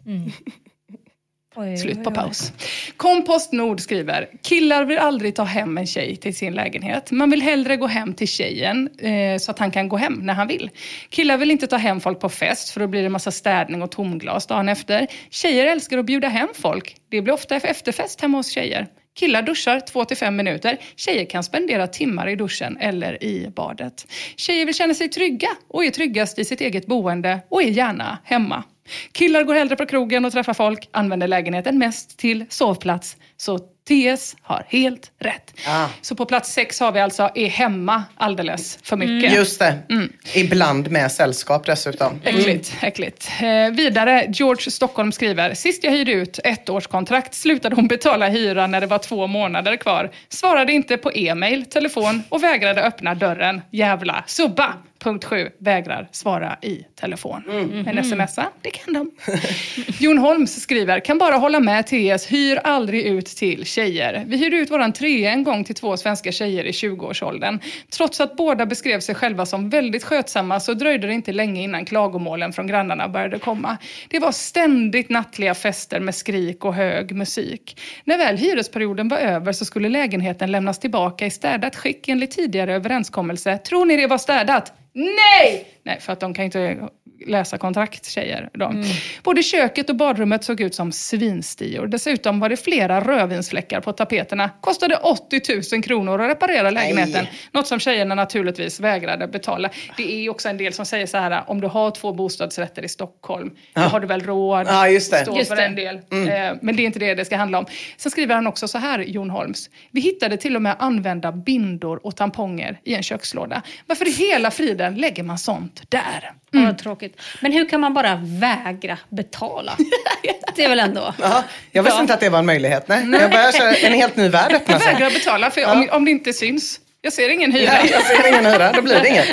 Slut på paus. Kompost Nord skriver: killar vill aldrig ta hem en tjej till sin lägenhet. Man vill hellre gå hem till tjejen så att han kan gå hem när han vill. Killar vill inte ta hem folk på fest för då blir det massa städning och tomglas dagen efter. Tjejer älskar att bjuda hem folk. Det blir ofta efterfest hemma hos tjejer. Killar duschar 2-5 minuter. Tjejer kan spendera timmar i duschen eller i badet. Tjejer vill känna sig trygga och är tryggast i sitt eget boende och är gärna hemma. Killar går hellre på krogen och träffar folk, använder lägenheten mest till sovplats. Så TS har helt rätt. Så på plats 6 har vi alltså är hemma alldeles för mycket. Just det. Ibland med sällskap dessutom. Äckligt. Vidare, George Stockholm skriver: sist jag hyrde ut 1-årskontrakt slutade hon betala hyra när det var 2 månader kvar. Svarade inte på e-mail, telefon och vägrade öppna dörren. Jävla subba. Punkt 7. Vägrar svara i telefon. Men smsa, det kan de. Jon Holms skriver: kan bara hålla med TS, hyr aldrig ut till tjejer. Vi hyrde ut våran 3 en gång till 2 svenska tjejer i 20-årsåldern. Trots att båda beskrev sig själva som väldigt skötsamma så dröjde det inte länge innan klagomålen från grannarna började komma. Det var ständigt nattliga fester med skrik och hög musik. När väl hyresperioden var över så skulle lägenheten lämnas tillbaka i städat skick enligt tidigare överenskommelse. Tror ni det var städat? Nej, för att de kan inte läsa kontrakt, tjejer. Både köket och badrummet såg ut som svinstior. Dessutom var det flera rödvinsfläckar på tapeterna. Kostade 80 000 kronor att reparera lägenheten. Något som tjejerna naturligtvis vägrade betala. Det är också en del som säger så här: om du har 2 bostadsrätter i Stockholm, då har du väl råd att stå för en del. Men det är inte det ska handla om. Sen skriver han också så här, Jon Holms: vi hittade till och med använda bindor och tamponger i en kökslåda. Varför i hela friden lägger man sånt där? Vad tråkigt. Men hur kan man bara vägra betala? Det är väl ändå... Jag visste inte att det var en möjlighet. Nej. Jag börjar köra en helt ny värld öppna sig. Vägra betala, för om det inte syns. Jag ser ingen hyra. Jag ser ingen hyra, då blir det inget.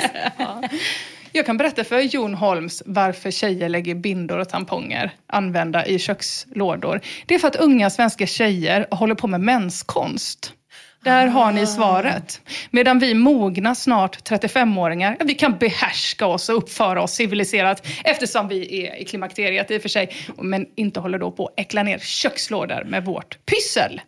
Jag kan berätta för Jon Holms varför tjejer lägger bindor och tamponger använda i kökslådor. Det är för att unga svenska tjejer håller på med menskonst. Där har ni svaret. Medan vi mogna snart 35-åringar, vi kan behärska oss och uppföra oss civiliserat eftersom vi är i klimakteriet i och för sig, men inte håller då på att äckla ner kökslådor med vårt pyssel.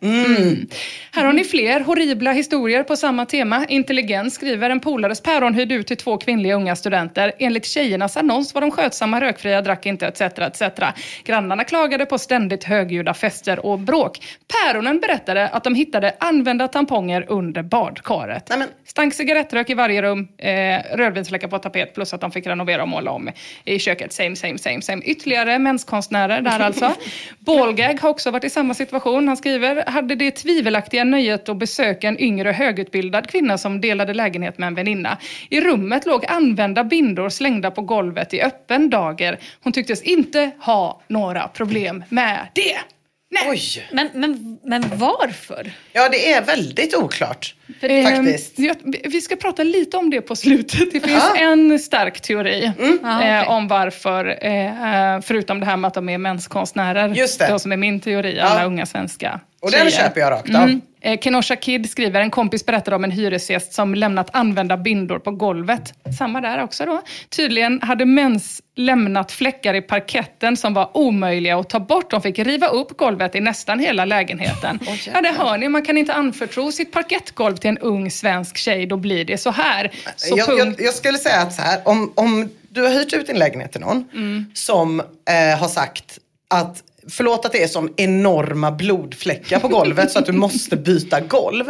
Här har ni fler horribla historier på samma tema. Intelligens skriver: en polares päron hyrde ut till 2 kvinnliga unga studenter. Enligt tjejernas annons var de skötsamma, rökfria, drack inte etc. Grannarna klagade på ständigt högljudda fester och bråk. Päronen berättade att de hittade använda tamponger under badkaret. Stank cigarettrök i varje rum, rödvinsfläckar på tapet, plus att de fick renovera och måla om i köket. Same. Ytterligare menskonstnärer där alltså. Ballgag har också varit i samma situation. Han skriver: hade det tvivelaktiga nöjet att besöka en yngre högutbildad kvinna som delade lägenhet med en väninna. I rummet låg använda bindor slängda på golvet i öppen dager. Hon tycktes inte ha några problem med det. Nej. Oj. Men varför? Ja, det är väldigt oklart. Faktiskt. Vi ska prata lite om det på slutet. Det finns en stark teori om varför, förutom det här med att de är menskonstnärer. Just det. Som är min teori, alla unga svenska och tjejer. den köper jag rakt av. Kenosha Kid skriver, en kompis berättade om en hyresgäst som lämnat använda bindor på golvet. Samma där också då. Tydligen hade mens lämnat fläckar i parketten som var omöjliga att ta bort. De fick riva upp golvet i nästan hela lägenheten. Ja, det hör ni. Man kan inte anförtro sitt parkettgolv till en ung svensk tjej. Då blir det så här. Så jag skulle säga att så här, om du har hyrt ut din lägenhet till någon som har sagt att förlåt att det är som enorma blodfläckar på golvet så att du måste byta golv.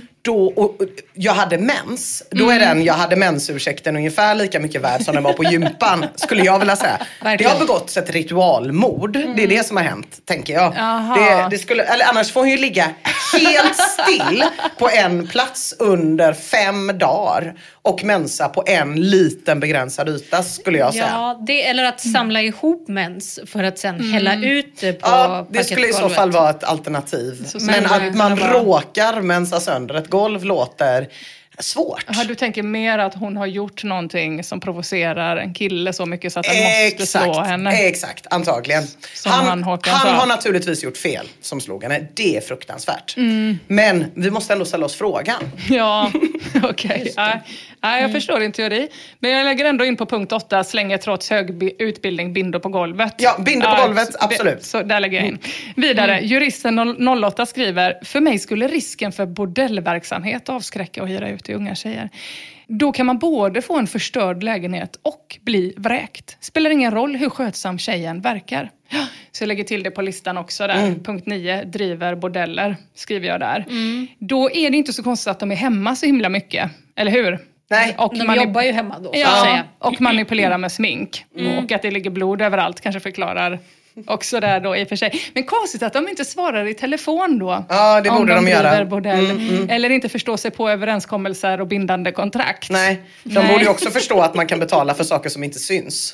Och jag hade mens. Då är jag hade mensursäkten ungefär lika mycket värd som den var på gympan, skulle jag vilja säga. Det har begåtts ett ritualmord. Det är det som har hänt, tänker jag. Det skulle, eller annars får hon ju ligga helt still på en plats under 5 dagar och mensa på en liten begränsad yta, skulle jag säga. Ja, eller att samla ihop mens för att sen hälla ut det på parkettgolvet. Det skulle i så fall vara ett alternativ. Men att man råkar mensa sönder ett golv låter svårt. Du tänker mer att hon har gjort någonting som provocerar en kille så mycket så att han måste slå henne. Exakt, antagligen. Han har naturligtvis gjort fel som slog henne. Det är fruktansvärt. Men vi måste ändå ställa oss frågan. Ja, okej. Jag förstår din teori. Men jag lägger ändå in på punkt 8. Slänger trots hög utbildning bindor på golvet. Ja, bindor på golvet, absolut. Så där lägger jag in. Vidare, juristen 08 skriver, för mig skulle risken för bordellverksamhet avskräcka och hyra ut till unga tjejer. Då kan man både få en förstörd lägenhet och bli vräkt. Spelar ingen roll hur skötsam tjejen verkar. Så jag lägger till det på listan också där. Punkt 9, driver bordeller, skriver jag där. Då är det inte så konstigt att de är hemma så himla mycket. Eller hur? Nej, och de jobbar ju hemma då. Och manipulerar med smink. Och att det ligger blod överallt kanske förklarar också där då i och för sig. Men konstigt att de inte svarar i telefon då. Ja, det borde de göra. Bordell. Eller inte förstå sig på överenskommelser och bindande kontrakt. Nej, de borde ju också förstå att man kan betala för saker som inte syns.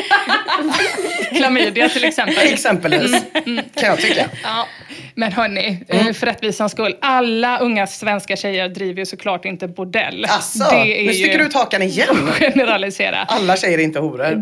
Klamydia till exempel. Exempelvis, kan jag tycka. Ja. Men hörni, för rättvisans skull, alla unga svenska tjejer driver ju såklart inte bordell. Asså, nu sticker du ut hakan igen. Generalisera. Alla tjejer är inte horor.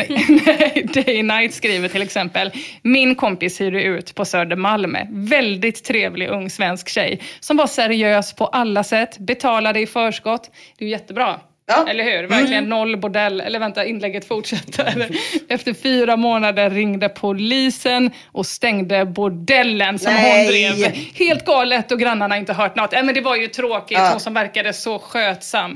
Day Night skriver till exempel, min kompis hyrde ut på Södermalm. Väldigt trevlig ung svensk tjej som var seriös på alla sätt, betalade i förskott. Det är ju jättebra. Ja. Eller hur? Verkligen noll bordell. Eller vänta, inlägget fortsätter. Efter 4 månader ringde polisen och stängde bordellen som hon drev. Helt galet och grannarna inte hört något. Men det var ju tråkigt. Hon som verkade så skötsam.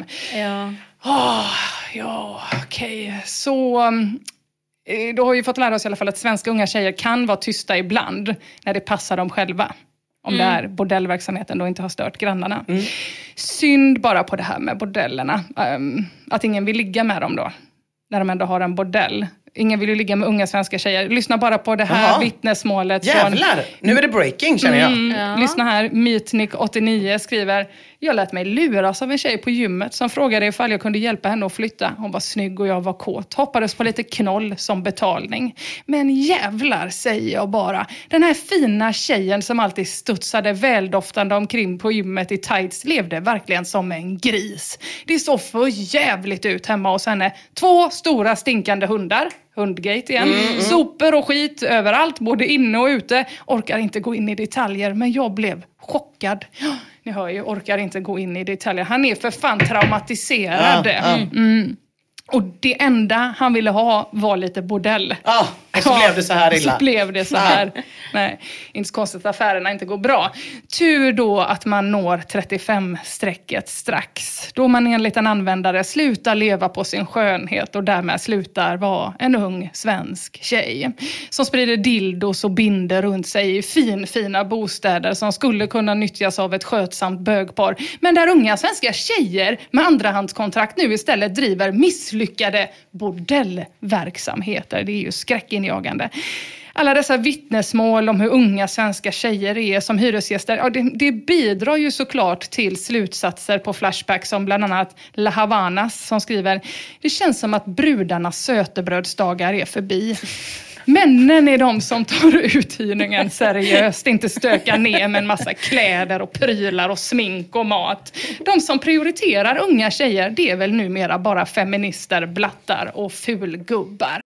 Okej. Så då har vi fått lära oss i alla fall att svenska unga tjejer kan vara tysta ibland när det passar dem själva. Om det här bordellverksamheten då inte har stört grannarna. Synd bara på det här med bordellerna. Att ingen vill ligga med dem då. När de ändå har en bordell. Ingen vill ju ligga med unga svenska tjejer. Lyssna bara på det här vittnesmålet. Jävlar, nu är det breaking känner jag. Lyssna här, Mytnik89 skriver, jag lät mig luras av en tjej på gymmet som frågade ifall jag kunde hjälpa henne att flytta. Hon var snygg och jag var kåt. Hoppades på lite knoll som betalning. Men jävlar, säger jag bara. Den här fina tjejen som alltid studsade väldoftande omkring på gymmet i tights levde verkligen som en gris. Det såg för jävligt ut hemma hos henne. 2 stora stinkande hundar. Hundgate igen. Sopor och skit överallt, både inne och ute. Orkar inte gå in i detaljer, men jag blev chockad. Ni hör ju, orkar inte gå in i detaljer. Han är för fan traumatiserad. Och det enda han ville ha var lite bordell. Och så blev det så här illa. Så blev det så här. Nej, inte så konstigt att affärerna inte går bra. Tur då att man når 35-strecket strax. Då man enligt en användare slutar leva på sin skönhet och därmed slutar vara en ung svensk tjej. Som sprider dildos och binder runt sig i fina bostäder som skulle kunna nyttjas av ett skötsamt bögpar. Men där unga svenska tjejer med andrahandskontrakt nu istället driver misslyckade bordellverksamheter. Det är ju skräckinjagande. Alla dessa vittnesmål om hur unga svenska tjejer är som hyresgäster, det bidrar ju såklart till slutsatser på Flashback som bland annat La Havanas som skriver, det känns som att brudarnas sötebrödsdagar är förbi. Männen är de som tar uthyrningen seriöst, inte stökar ner med en massa kläder och prylar och smink och mat. De som prioriterar unga tjejer, det är väl numera bara feminister, blattar och fulgubbar.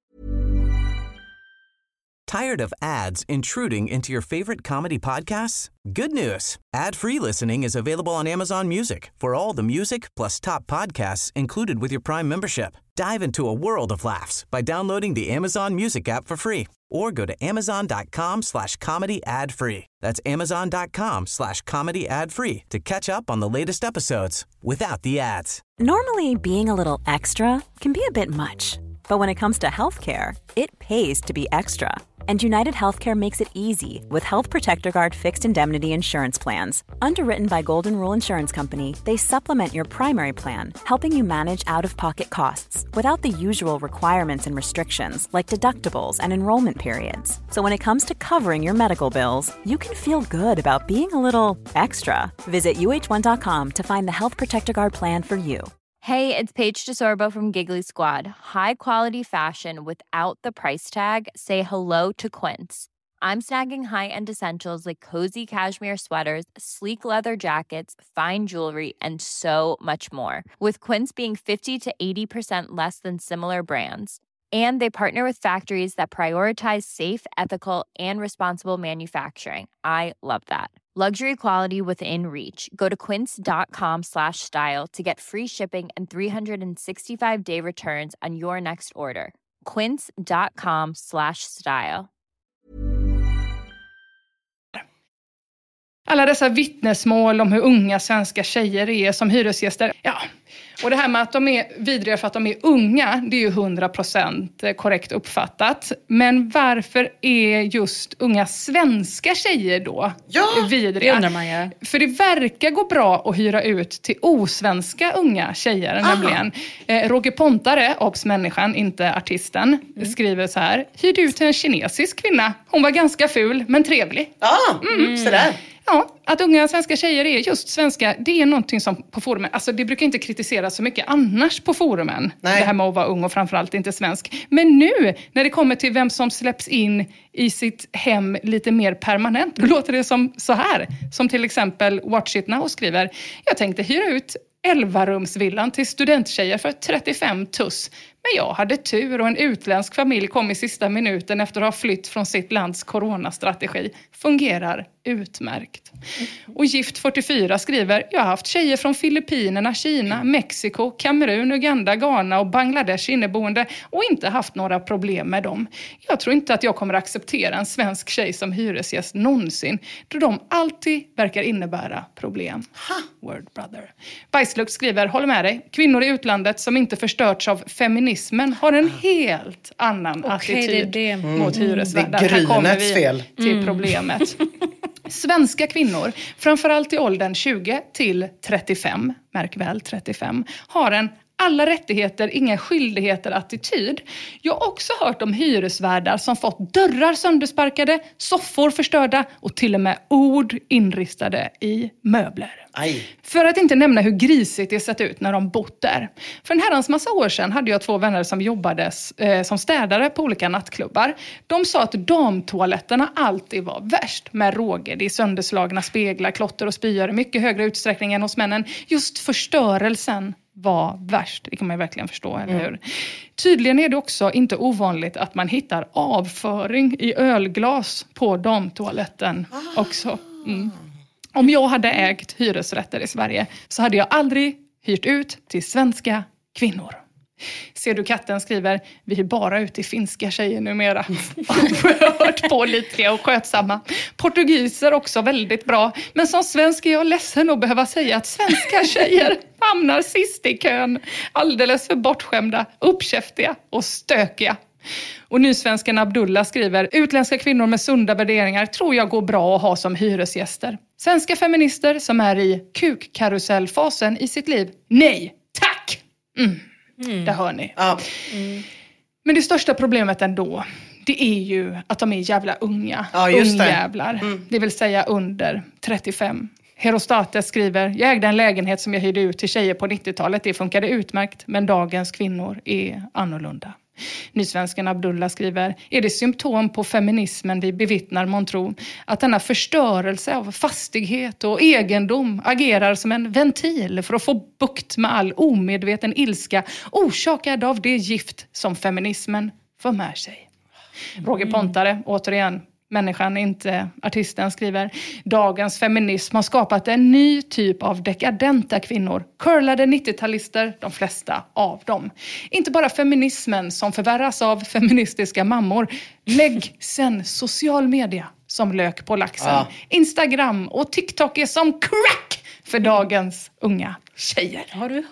Tired of ads intruding into your favorite comedy podcasts? Good news. Ad-free listening is available on Amazon Music for all the music plus top podcasts included with your Prime membership. Dive into a world of laughs by downloading the Amazon Music app for free or go to amazon.com/comedy ad-free. That's amazon.com/comedy ad-free to catch up on the latest episodes without the ads. Normally, being a little extra can be a bit much. But when it comes to healthcare, it pays to be extra. And United Healthcare makes it easy with Health Protector Guard fixed indemnity insurance plans. Underwritten by Golden Rule Insurance Company, they supplement your primary plan, helping you manage out-of-pocket costs without the usual requirements and restrictions like deductibles and enrollment periods. So when it comes to covering your medical bills, you can feel good about being a little extra. Visit uh1.com to find the Health Protector Guard plan for you. Hey, it's Paige DeSorbo from Giggly Squad. High quality fashion without the price tag. Say hello to Quince. I'm snagging high-end essentials like cozy cashmere sweaters, sleek leather jackets, fine jewelry, and so much more. With Quince being 50 to 80% less than similar brands. And they partner with factories that prioritize safe, ethical, and responsible manufacturing. I love that. Luxury quality within reach. Go to quince.com/style to get free shipping and 365-day returns on your next order. Quince.com/style. Alla dessa vittnesmål om hur unga svenska tjejer är som hyresgäster. Ja, och det här med att de är vidriga för att de är unga, det är ju 100% korrekt uppfattat. Men varför är just unga svenska tjejer då vidriga? Det undrar man ju. För det verkar gå bra att hyra ut till osvenska unga tjejer nämligen. Roger Pontare, obs-människan, inte artisten, skriver så här. Hyrde ut till en kinesisk kvinna. Hon var ganska ful, men trevlig. Sådär. Ja, att unga svenska tjejer är just svenska, det är någonting som på forumen, alltså det brukar inte kritiseras så mycket annars på forumen. Nej. Det här med att vara ung och framförallt inte svensk. Men nu, när det kommer till vem som släpps in i sitt hem lite mer permanent, då låter det som så här. Som till exempel Watch It Now skriver, jag tänkte hyra ut 11-rumsvillan till studenttjejer för 35 tuss. Men jag hade tur och en utländsk familj kom i sista minuten efter att ha flytt från sitt lands coronastrategi. Fungerar utmärkt. Och Gift 44 skriver, jag har haft tjejer från Filippinerna, Kina, Mexiko, Kamerun, Uganda, Ghana och Bangladesh inneboende och inte haft några problem med dem. Jag tror inte att jag kommer acceptera en svensk tjej som hyresgäst någonsin, då de alltid verkar innebära problem. Word brother. Bajslukt skriver, håller med dig. Kvinnor i utlandet som inte förstörts av feminismen har en helt annan attityd mot hyresvärdar. Här kommer vi till problemet. Svenska kvinnor, framförallt i åldern 20 till 35, märk väl 35, har en alla rättigheter, inga skyldigheter attityd. Jag har också hört om hyresvärdar som fått dörrar söndersparkade, soffor förstörda och till och med ord inristade i möbler. Aj. För att inte nämna hur grisigt det sett ut när de bott där. För en herrans massa år sedan hade jag 2 vänner som jobbade som städare på olika nattklubbar. De sa att damtoaletterna alltid var värst med råge. Det är sönderslagna speglar, klotter och spyor i mycket högre utsträckning än hos männen. Just förstörelsen var värst. Det kan man ju verkligen förstå, eller hur? Tydligen är det också inte ovanligt att man hittar avföring i ölglas på damtoaletten också. Om jag hade ägt hyresrätter i Sverige så hade jag aldrig hyrt ut till svenska kvinnor. Ser du katten skriver, vi är bara ute i finska tjejer numera. Oerhört pålitliga och skötsamma. Portugiser också väldigt bra. Men som svensk är jag ledsen att behöva säga att svenska tjejer hamnar sist i kön. Alldeles för bortskämda, uppkäftiga och stökiga. Och nysvenskan Abdullah skriver, utländska kvinnor med sunda värderingar tror jag går bra att ha som hyresgäster. Svenska feminister som är i kukkarusellfasen i sitt liv, nej, tack! Det hör ni. Men det största problemet ändå, det är ju att de är jävla unga. Ja, just det. Ungjävlar. Det vill säga under 35. Herostates skriver, jag ägde en lägenhet som jag hyrde ut till tjejer på 90-talet. Det funkade utmärkt, men dagens kvinnor är annorlunda. Nysvenskan Abdullah skriver, är det symptom på feminismen vi bevittnar månntro att denna förstörelse av fastighet och egendom agerar som en ventil för att få bukt med all omedveten ilska orsakad av det gift som feminismen för med sig. Roger Pontare, återigen, människan, inte artisten, skriver, dagens feminism har skapat en ny typ av dekadenta kvinnor. Curlade 90-talister, de flesta av dem. Inte bara feminismen som förvärras av feministiska mammor. Lägg sen social media som lök på laxen. Instagram och TikTok är som crack för dagens unga tjejer. Har du hört?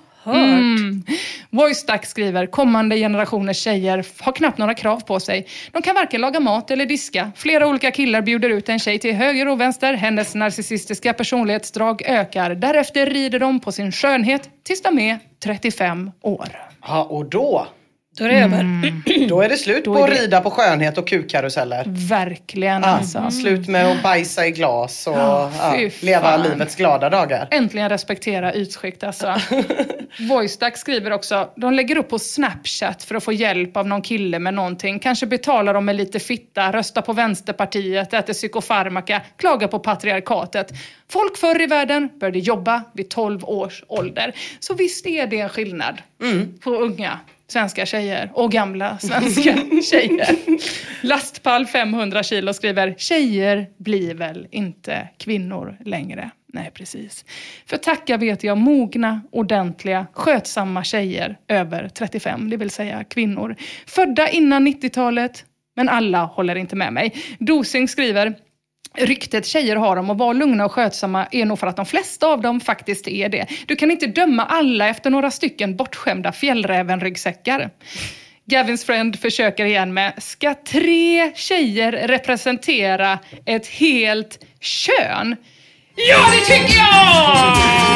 Voice skriver, kommande generationers tjejer har knappt några krav på sig. De kan varken laga mat eller diska. Flera olika killar bjuder ut en tjej till höger och vänster. Hennes narcissistiska personlighetsdrag ökar. Därefter rider de på sin skönhet tills de är 35 år. Ja, och då är det över. Då är det slut på att rida på skönhet och kukkaruseller. Verkligen alltså. Slut med att bajsa i glas och leva livets glada dagar. Äntligen respektera ytskikt alltså. Voice skriver också, de lägger upp på Snapchat för att få hjälp av någon kille med någonting. Kanske betalar de med lite fitta, röstar på Vänsterpartiet, äter psykofarmaka, klagar på patriarkatet. Folk förr i världen började jobba vid 12 års ålder. Så visst är det en skillnad på unga svenska tjejer och gamla svenska tjejer. Lastpall 500 kilo skriver, tjejer blir väl inte kvinnor längre. Nej, precis. För tacka vet jag mogna, ordentliga, skötsamma tjejer över 35, det vill säga kvinnor. Födda innan 90-talet, men alla håller inte med mig. Dosing skriver, ryktet tjejer har om att vara lugna och skötsamma är nog för att de flesta av dem faktiskt är det. Du kan inte döma alla efter några stycken bortskämda fjällräven-ryggsäckar. Gavins friend försöker igen med, ska 3 tjejer representera ett helt kön? Ja, det tycker jag!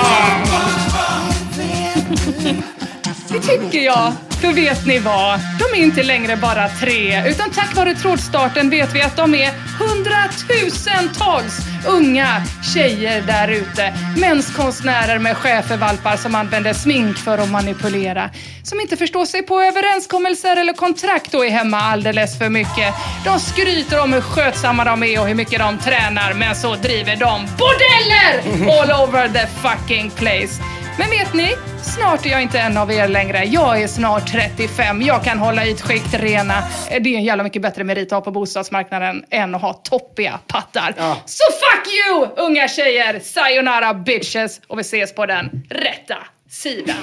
Det tycker jag. För vet ni vad? De är inte längre bara 3. Utan tack vare trådstarten vet vi att de är 100,000-tals unga tjejer där ute. Mänskonstnärer med schäfervalpar som använder smink för att manipulera. Som inte förstår sig på överenskommelser eller kontrakt och är hemma alldeles för mycket. De skryter om hur skötsamma de är och hur mycket de tränar. Men så driver de bordeller all over the fucking place. Men vet ni? Snart är jag inte en av er längre. Jag är snart 35. Jag kan hålla ytskikt rena. Det är en jävla mycket bättre merit att ha på bostadsmarknaden än att ha toppiga pattar. Ja. Så fuck you, unga tjejer. Sayonara bitches. Och vi ses på den rätta sidan.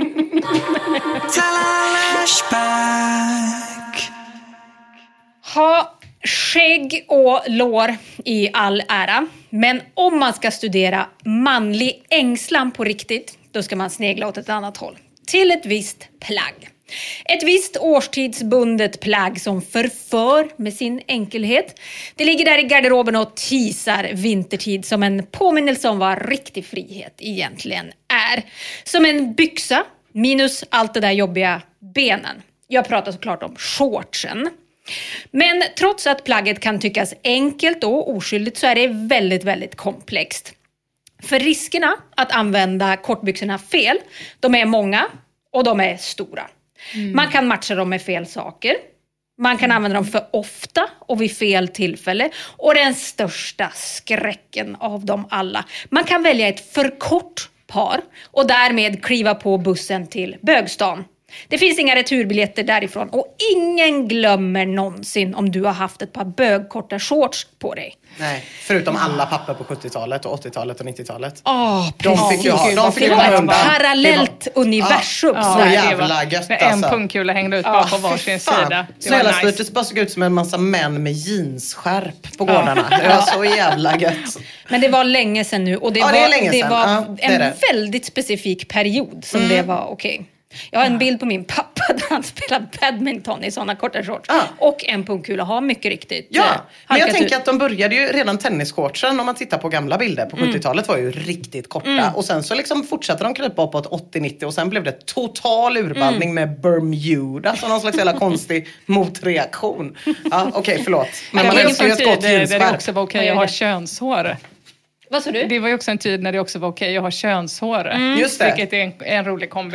Ha skägg och lår i all ära. Men om man ska studera manlig ängslan på riktigt, då ska man snegla åt ett annat håll. Till ett visst plagg. Ett visst årstidsbundet plagg som förför med sin enkelhet. Det ligger där i garderoben och teasar vintertid som en påminnelse om vad riktig frihet egentligen är. Som en byxa minus allt det där jobbiga benen. Jag pratar såklart om shortsen. Men trots att plagget kan tyckas enkelt och oskyldigt så är det väldigt, väldigt komplext. För riskerna att använda kortbyxorna fel, de är många och de är stora. Man kan matcha dem med fel saker. Man kan använda dem för ofta och vid fel tillfälle. Och den största skräcken av dem alla. Man kan välja ett för kort par och därmed kliva på bussen till bögstan. Det finns inga returbiljetter därifrån och ingen glömmer någonsin om du har haft ett par bögkorta shorts på dig. Nej, förutom alla papper på 70-talet och 80-talet och 90-talet. De fick ju ha ett parallellt universum. Så jävla gött alltså. En punkkula hängde ut bara på varsin sida. Snälla bara såg ut som en massa män med jeansskärp på gårdarna. Det var så jävla gött. Men det var länge sedan nu och det var en väldigt specifik period som det var okej. Jag har en bild på min pappa där han spelar badminton i sådana korta shorts. Och en punkkula har mycket riktigt. Ja, men jag tänker att de började ju redan tennisshortsen. Om man tittar på gamla bilder på 70-talet var ju riktigt korta. Och sen så liksom fortsatte de krypa uppåt 80-90. Och sen blev det total urballning med Bermuda. Så någon slags jävla konstig motreaktion. Ja, okej, förlåt. Men man älskar ju ett gott jeansskärp. Det också var okej att ha könshår. Vad sa du? Det var ju också en tid när det också var okej att ha könshår. Just det. Vilket är en rolig kombo.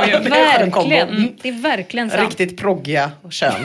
Verkligen. Det är verkligen sant. Riktigt proggiga kön.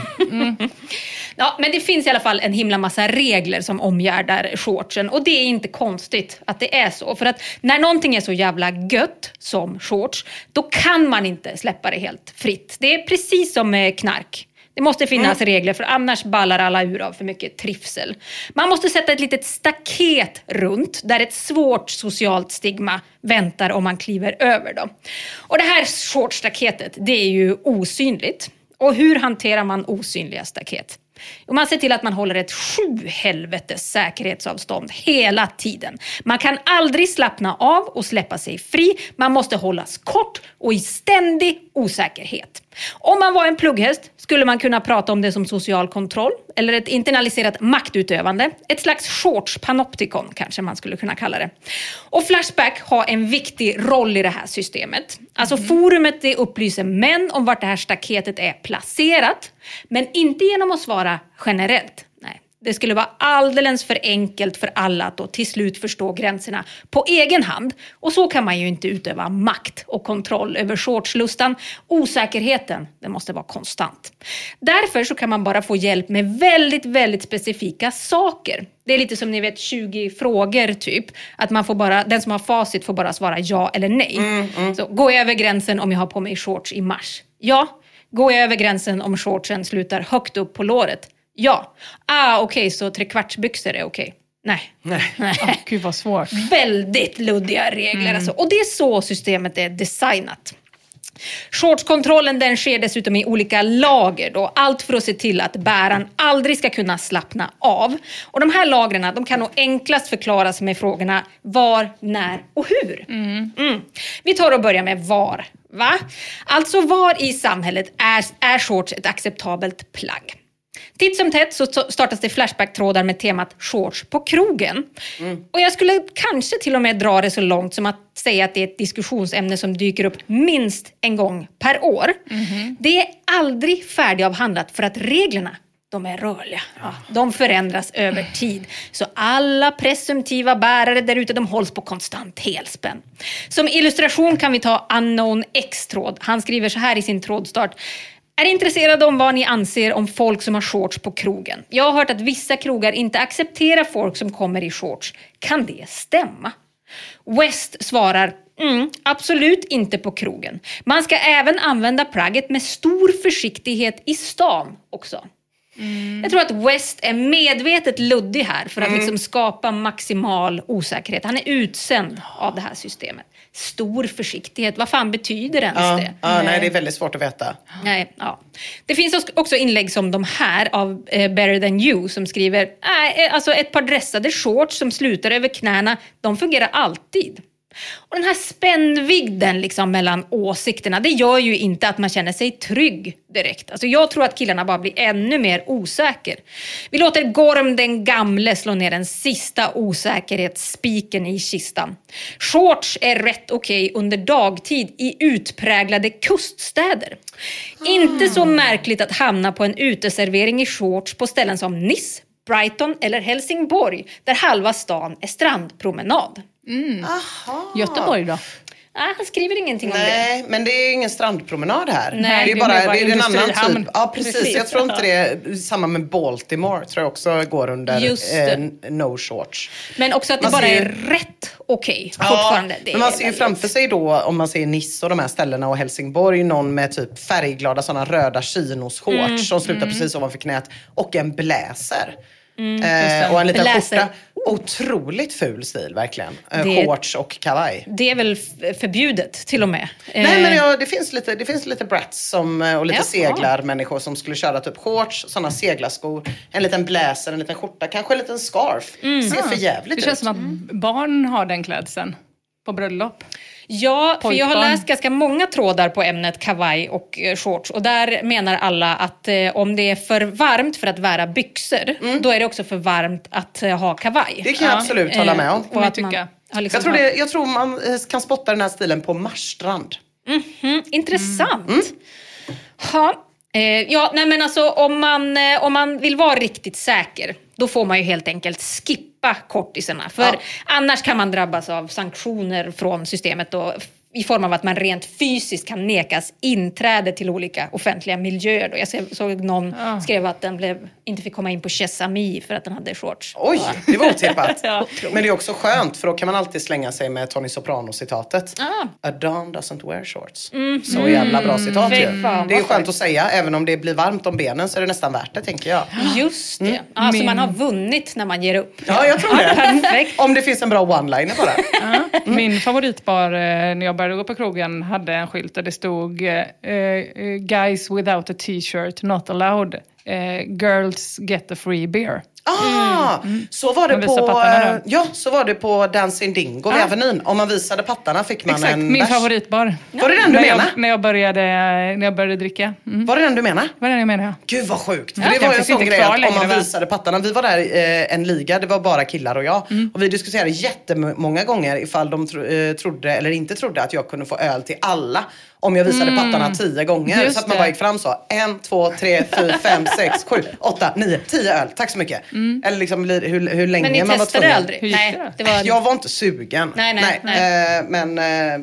Ja, men det finns i alla fall en himla massa regler som omgärdar shortsen. Och det är inte konstigt att det är så. För att när någonting är så jävla gött som shorts, då kan man inte släppa det helt fritt. Det är precis som med knark. Det måste finnas regler, för annars ballar alla ur av för mycket trivsel. Man måste sätta ett litet staket runt där ett svårt socialt stigma väntar om man kliver över dem. Och det här shortstaketet, det är ju osynligt. Och hur hanterar man osynliga staket? Och man ser till att man håller ett 7-helvetes säkerhetsavstånd hela tiden. Man kan aldrig slappna av och släppa sig fri. Man måste hållas kort och i ständig osäkerhet. Om man var en plugghäst skulle man kunna prata om det som social kontroll eller ett internaliserat maktutövande. Ett slags shorts-panoptikon kanske man skulle kunna kalla det. Och Flashback har en viktig roll i det här systemet. Alltså forumet det upplyser män om vart det här staketet är placerat, men inte genom att svara generellt. Nej. Det skulle vara alldeles för enkelt för alla att då till slut förstå gränserna på egen hand. Och så kan man ju inte utöva makt och kontroll över shortslustan. Osäkerheten, den måste vara konstant. Därför så kan man bara få hjälp med väldigt, väldigt specifika saker. Det är lite som ni vet 20 frågor typ. Att man får bara, den som har facit får bara svara ja eller nej. Så gå över gränsen om jag har på mig shorts i mars. Ja. Gå över gränsen om shortsen slutar högt upp på låret. Ja. Okej, så 3/4 är okej. Nej. Gud vad svårt. Väldigt luddiga regler alltså. Och det är så systemet är designat. Shortskontrollen den sker dessutom i olika lager då. Allt för att se till att bäraren aldrig ska kunna slappna av. Och de här lagren de kan nog enklast förklaras med frågorna var, när och hur. Vi tar och börjar med var. Va? Alltså var i samhället är shorts ett acceptabelt plagg? Titt som tätt så startas det Flashback-trådar med temat shorts på krogen. Och jag skulle kanske till och med dra det så långt som att säga att det är ett diskussionsämne som dyker upp minst en gång per år. Det är aldrig färdigavhandlat för att reglerna, de är rörliga. Ja, de förändras över tid. Så alla presumtiva bärare där ute, de hålls på konstant helspänn. Som illustration kan vi ta Unknown X-tråd. Han skriver så här i sin trådstart. Är intresserad om vad ni anser om folk som har shorts på krogen? Jag har hört att vissa krogar inte accepterar folk som kommer i shorts. Kan det stämma? West svarar, absolut inte på krogen. Man ska även använda plagget med stor försiktighet i stan också. Jag tror att West är medvetet luddig här för att liksom skapa maximal osäkerhet. Han är utsänd av det här systemet. Stor försiktighet, vad fan betyder ens det? Nej, det är väldigt svårt att veta. Nej, ja. Det finns också inlägg som de här av Better Than You som skriver alltså ett par dressade shorts som slutar över knäna, de fungerar alltid. Och den här spännvidden liksom mellan åsikterna, det gör ju inte att man känner sig trygg direkt. Alltså jag tror att killarna bara blir ännu mer osäker. Vi låter Gorm den gamle slå ner den sista osäkerhetsspiken i kistan. Shorts är rätt okej under dagtid i utpräglade kuststäder. Inte så märkligt att hamna på en uteservering i shorts på ställen som Nice, Brighton eller Helsingborg där halva stan är strandpromenad. Göteborg då? Han skriver ingenting om det. Nej, men det är ingen strandpromenad här. Nej, det är en annan industrihamn. typ. Ja, precis. Jag tror inte det är samma med Baltimore. Tror jag också går under no shorts. Men också att det bara är rätt okej fortfarande. Det men man ser ju framför sig då, om man ser Nice och de här ställena och Helsingborg, någon med typ färgglada sådana röda chinos-shorts som slutar precis ovanför knät och en bläser. Och en liten skjorta. Otroligt ful stil, verkligen. Shorts och kavaj. Det är väl förbjudet till och med. Nej, men det finns lite brats och lite seglarmänniskor som skulle köra typ shorts, sådana seglarskor, en liten bläser, en liten skjorta, kanske en liten scarf. Ser för jävligt ut. Det känns som att barn har den klädseln på bröllop. Ja, för jag har läst ganska många trådar på ämnet kavaj och shorts. Och där menar alla att om det är för varmt för att bära byxor, då är det också för varmt att ha kavaj. Det kan jag absolut hålla med om. Och att man liksom jag tror man kan spotta den här stilen på Marstrand. Intressant. Men alltså om man vill vara riktigt säker, då får man ju helt enkelt skippa hjälpa kortisarna. För annars kan man drabbas av sanktioner från systemet då, i form av att man rent fysiskt kan nekas inträde till olika offentliga miljöer. Då. Jag såg någon skrev att den inte fick komma in på Chesami för att den hade shorts. Oj, det var otippat. Men det är också skönt, för då kan man alltid slänga sig med Tony Soprano-citatet. A Dawn doesn't wear shorts. Så jävla bra citat ju. Det är skönt att säga, även om det blir varmt om benen så är det nästan värt det, tänker jag. Just det. Alltså man har vunnit när man ger upp. Ja, jag tror det. Perfekt. Om det finns en bra one-liner bara. Min favoritbar när jag började gå på krogen hade en skylt där det stod guys without a t-shirt not allowed. Girls get a free beer. Så var det så var det på Dancing Dingo vid Avenyn. Om man visade pattarna fick man en min bärs. favoritbar. Var det den du menade? När jag började dricka. Var det den du menade? Var det den jag menade, ja. Gud vad sjukt. För det var ju en sån grej att om man visade pattarna. Vi var där en liga, det var bara killar och jag. Och vi diskuterade jättemånga gånger ifall de trodde eller inte trodde att jag kunde få öl till alla. Om jag visade pattarna 10 gånger. Just så att man bara gick fram så. 1, 2, 3, 4, 5, 6, 7, 8, 9, 10 öl. Tack så mycket. Eller liksom hur länge men man var tvungen. Men ni testade aldrig? Nej, jag var inte sugen. Nej. Men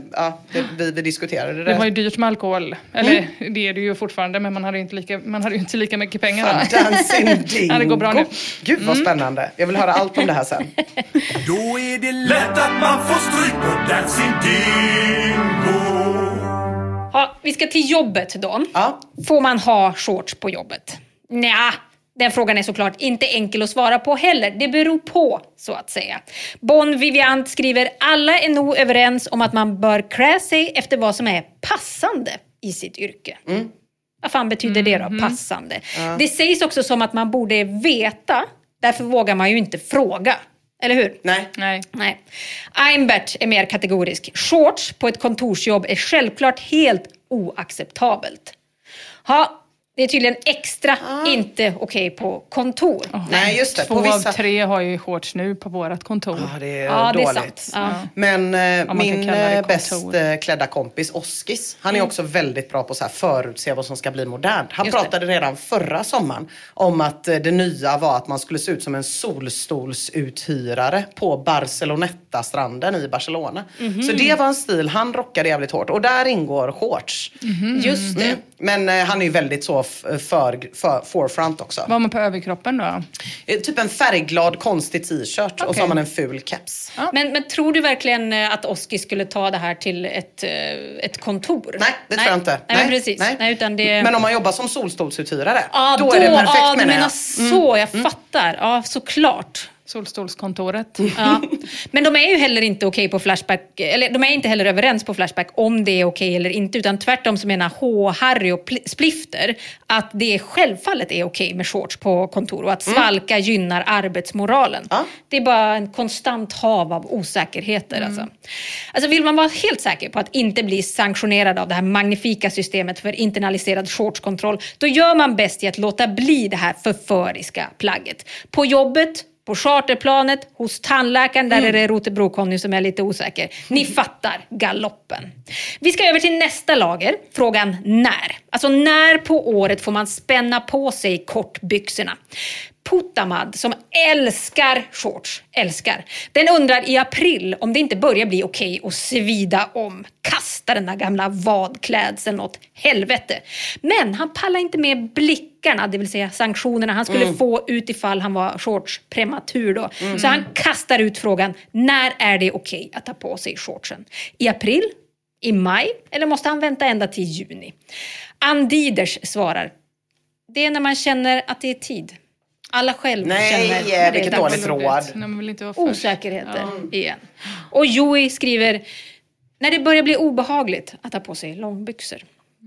vi diskuterade det. Det var ju dyrt med alkohol. Eller det är det ju fortfarande. Men man hade ju inte lika mycket pengar. Dancing Dingo. Det går bra nu. Gud vad spännande. Jag vill höra allt om det här sen. Då är det lätt att man får stryk på Dancing Dingo. Ja, vi ska till jobbet då. Får man ha shorts på jobbet? Nja, den frågan är såklart inte enkel att svara på heller. Det beror på, så att säga. Bon Viviant skriver, alla är nog överens om att man bör klä sig efter vad som är passande i sitt yrke. Vad fan betyder det då, passande? Det sägs också som att man borde veta, därför vågar man ju inte fråga. Eller hur? Nej. Eimbert är mer kategorisk. Shorts på ett kontorsjobb är självklart helt oacceptabelt. Det är tydligen extra inte okej på kontor. Nej, just det. 2 av 3 har ju shorts nu på vårt kontor. Det är dåligt. Det är sant. Men min bäst klädda kompis Oskis, han är också väldigt bra på så här förutse vad som ska bli modernt. Han pratade redan förra sommaren om att det nya var att man skulle se ut som en solstolsuthyrare på Barceloneta-stranden i Barcelona. Så det var en stil han rockade jävligt hårt. Och där ingår shorts. Just det. Men han är ju väldigt så forefront också. Vad har man på överkroppen då? Typ en färgglad, konstig t-shirt. Och så har man en ful keps. Men tror du verkligen att Oski skulle ta det här till ett kontor? Nej, det tror jag inte. Nej, men precis. Nej, utan det... Men om man jobbar som solstolsuthyrare, då är det perfekt, menar jag. Så, jag fattar. Ja, såklart. Solstolskontoret. Men de är ju heller inte okej på Flashback, eller de är inte heller överens på Flashback om det är okej eller inte, utan tvärtom så menar Harry och Splifter att det självfallet är okej med shorts på kontor och att svalka gynnar arbetsmoralen. Det är bara en konstant hav av osäkerheter. Alltså vill man vara helt säker på att inte bli sanktionerad av det här magnifika systemet för internaliserad shortskontroll, då gör man bäst i att låta bli det här förföriska plagget. På jobbet, på charterplanet, hos tandläkaren, där är det Rotebro-Conny som är lite osäker. Ni fattar galoppen. Vi ska över till nästa lager. Frågan när. Alltså när på året får man spänna på sig kortbyxorna? Putamad, som älskar shorts, den undrar i april om det inte börjar bli okej att svida om. Kasta den där gamla vadklädseln åt helvete. Men han pallar inte med blickarna, det vill säga sanktionerna han skulle få utifall han var shorts prematur då. Så han kastar ut frågan, när är det okej att ta på sig shortsen? I april? I maj? Eller måste han vänta ända till juni? Andiders svarar, det är när man känner att det är tid. Alla själv känner vilket dåligt råd. Osäkerheter igen. Och Joey skriver, när det börjar bli obehagligt att ta på sig långbyxor.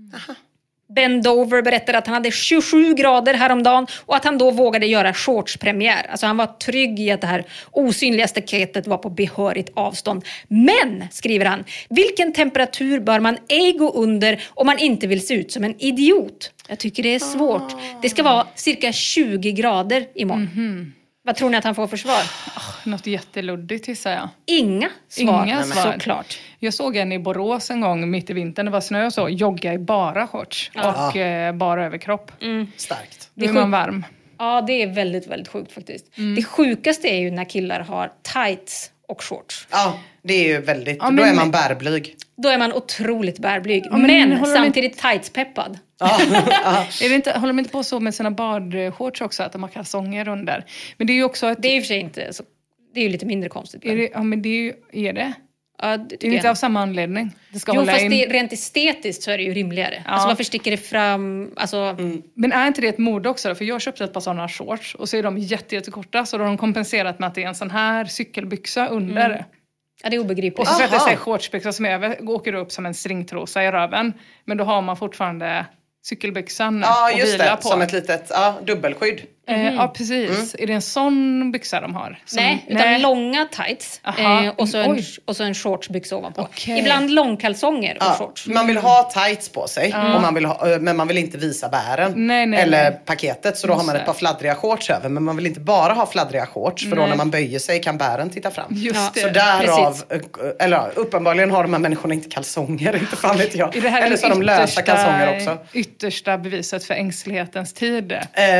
Ben Dover berättar att han hade 27 grader häromdagen och att han då vågade göra shortspremiär. Alltså han var trygg i att det här osynliga staketet var på behörigt avstånd. Men, skriver han, vilken temperatur bör man ej gå under om man inte vill se ut som en idiot? Jag tycker det är svårt. Det ska vara cirka 20 grader imorgon. Vad tror ni att han får för svar? Något jätteluddigt, gissar jag. Inga svar. Såklart. Jag såg en i Borås en gång mitt i vintern. Det var snö och så. Jogga i bara shorts. Och bara överkropp. Starkt. Då är man varm. Ja, det är väldigt, väldigt sjukt faktiskt. Det sjukaste är ju när killar har tights och shorts. Ja, det är ju väldigt... Då är man bärblyg. Då är man otroligt bärblyg. Men samtidigt tightspeppad. Håller de inte på så med sina badshorts också? Att de har kalsonger under? Men det är ju också... Det är ju för sig inte... Så, det är ju lite mindre konstigt. Men det är ju... Är det? Ja, det är inte av samma anledning. Det ska fast det är, rent estetiskt så är det ju rimligare. Ja. Alltså varför sticker det fram? Alltså... Men är inte det ett mode också då? För jag köpte ett par sådana shorts och så är de jättekorta. Så då har de kompenserat med att det är en sån här cykelbyxa under. Ja, det är obegripligt. Och så sätter sig shortsbyxa som åker upp som en stringtrosa i röven. Men då har man fortfarande cykelbyxan och just det, på. Som ett litet dubbelskydd. Ja, precis. Är det en sån byxa de har? Nej, utan långa tights och så en shortsbyxa ovanpå. Okay. Ibland långkalsonger och shorts. Man vill ha tights på sig, och men man vill inte visa bären eller paketet. Så då har man ett par fladdriga shorts över. Men man vill inte bara ha fladdriga shorts, för då när man böjer sig kan bären titta fram. Just det. Så därav, eller uppenbarligen har de här människorna inte kalsonger, inte fan vet jag. Eller så har de lösa kalsonger också. Yttersta beviset för ängslighetens tid.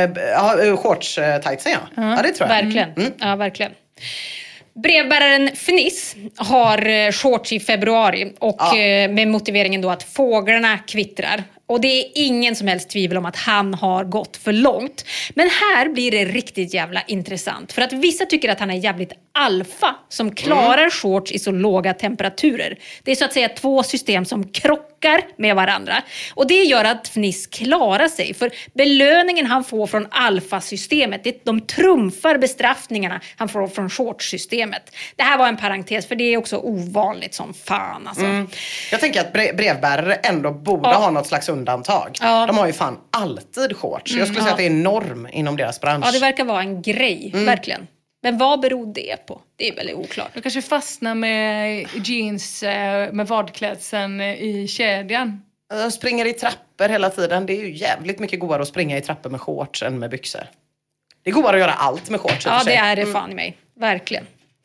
Shorts-tightsen, ja, det tror jag. Verkligen. Ja, verkligen. Brevbäraren Fniss har shorts i februari och med motiveringen då att fåglarna kvittrar. Och det är ingen som helst tvivel om att han har gått för långt. Men här blir det riktigt jävla intressant. För att vissa tycker att han är jävligt alfa som klarar shorts i så låga temperaturer. Det är så att säga två system som krockar med varandra. Och det gör att Fniss klarar sig. För belöningen han får från alfa-systemet, de trumfar bestraffningarna han får från shorts-systemet. Det här var en parentes, för det är också ovanligt som fan. Alltså. Jag tänker att brevbärare ändå borde ha något slags undantag. Ja. De har ju fan alltid shorts. Jag skulle säga att det är norm inom deras bransch. Ja, det verkar vara en grej, verkligen. Men vad beror det på? Det är väldigt oklart. Du kanske fastnar med jeans med vadklädseln i kedjan. Jag springer i trappor hela tiden. Det är ju jävligt mycket godare att springa i trappor med shorts än med byxor. Det är godare att göra allt med shorts. Ja, det är det fan i mig. Verkligen.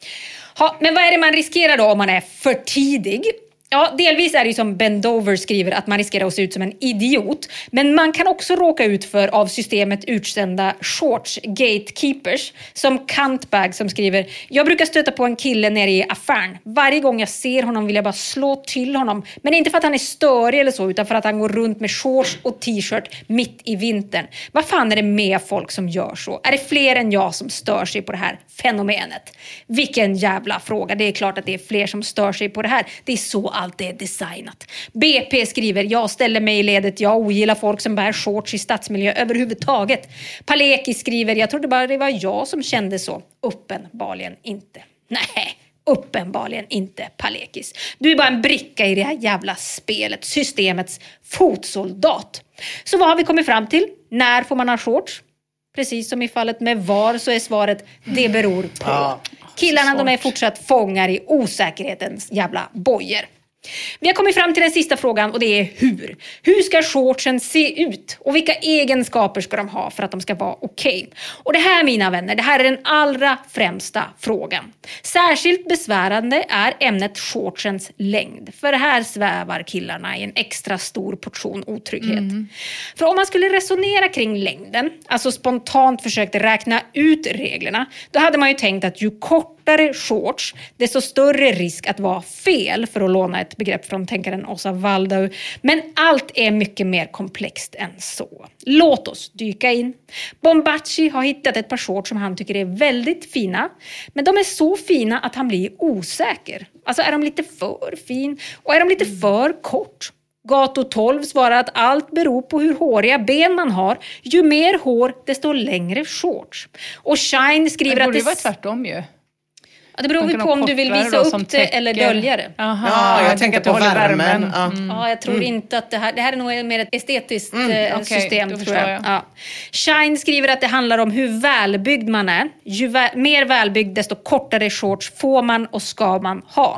Men vad är det man riskerar då om man är för tidig? Ja, delvis är det ju som Ben Dover skriver att man riskerar att se ut som en idiot. Men man kan också råka ut för av systemet utsända shorts gatekeepers. Som Kantbag som skriver: jag brukar stöta på en kille nere i affären. Varje gång jag ser honom vill jag bara slå till honom. Men inte för att han är störig eller så, utan för att han går runt med shorts och t-shirt mitt i vintern. Vad fan är det med folk som gör så? Är det fler än jag som stör sig på det här fenomenet? Vilken jävla fråga. Det är klart att det är fler som stör sig på det här. Det är så allt är designat. BP skriver: jag ställer mig i ledet. Jag ogillar folk som bär shorts i stadsmiljö överhuvudtaget. Paleki skriver: jag trodde bara det var jag som kände så. Uppenbarligen inte. Nej, uppenbarligen inte, Palekis. Du är bara en bricka i det här jävla spelet. Systemets fotsoldat. Så vad har vi kommit fram till? När får man ha shorts? Precis som i fallet med VAR så är svaret: det beror på. Killarna, de är fortsatt fångar i osäkerhetens jävla bojer. Vi har kommit fram till den sista frågan, och det är hur. Hur ska shortsen se ut? Och vilka egenskaper ska de ha för att de ska vara okej? Och det här, mina vänner, det här är den allra främsta frågan. Särskilt besvärande är ämnet shortsens längd. För här svävar killarna i en extra stor portion otrygghet. För om man skulle resonera kring längden, alltså spontant försökte räkna ut reglerna, då hade man ju tänkt att ju kortare shorts, desto större risk att vara fel, för att låna ett begrepp från tänkaren Åsa Waldau. Men allt är mycket mer komplext än så. Låt oss dyka in. Bombaci har hittat ett par shorts som han tycker är väldigt fina. Men de är så fina att han blir osäker. Alltså, är de lite för fin? Och är de lite för kort? Gato 12 svarar att allt beror på hur håriga ben man har. Ju mer hår, desto längre shorts. Och Shine skriver att det var tvärtom ju. Ja, det beror ju på om du vill visa upp det eller dölja det. Ja, jag tänker på värmen. Ja, jag tror inte att det här är nog mer ett estetiskt system, tror jag. Ja. Shine skriver att det handlar om hur välbyggd man är. Ju mer välbyggd, desto kortare shorts får man och ska man ha.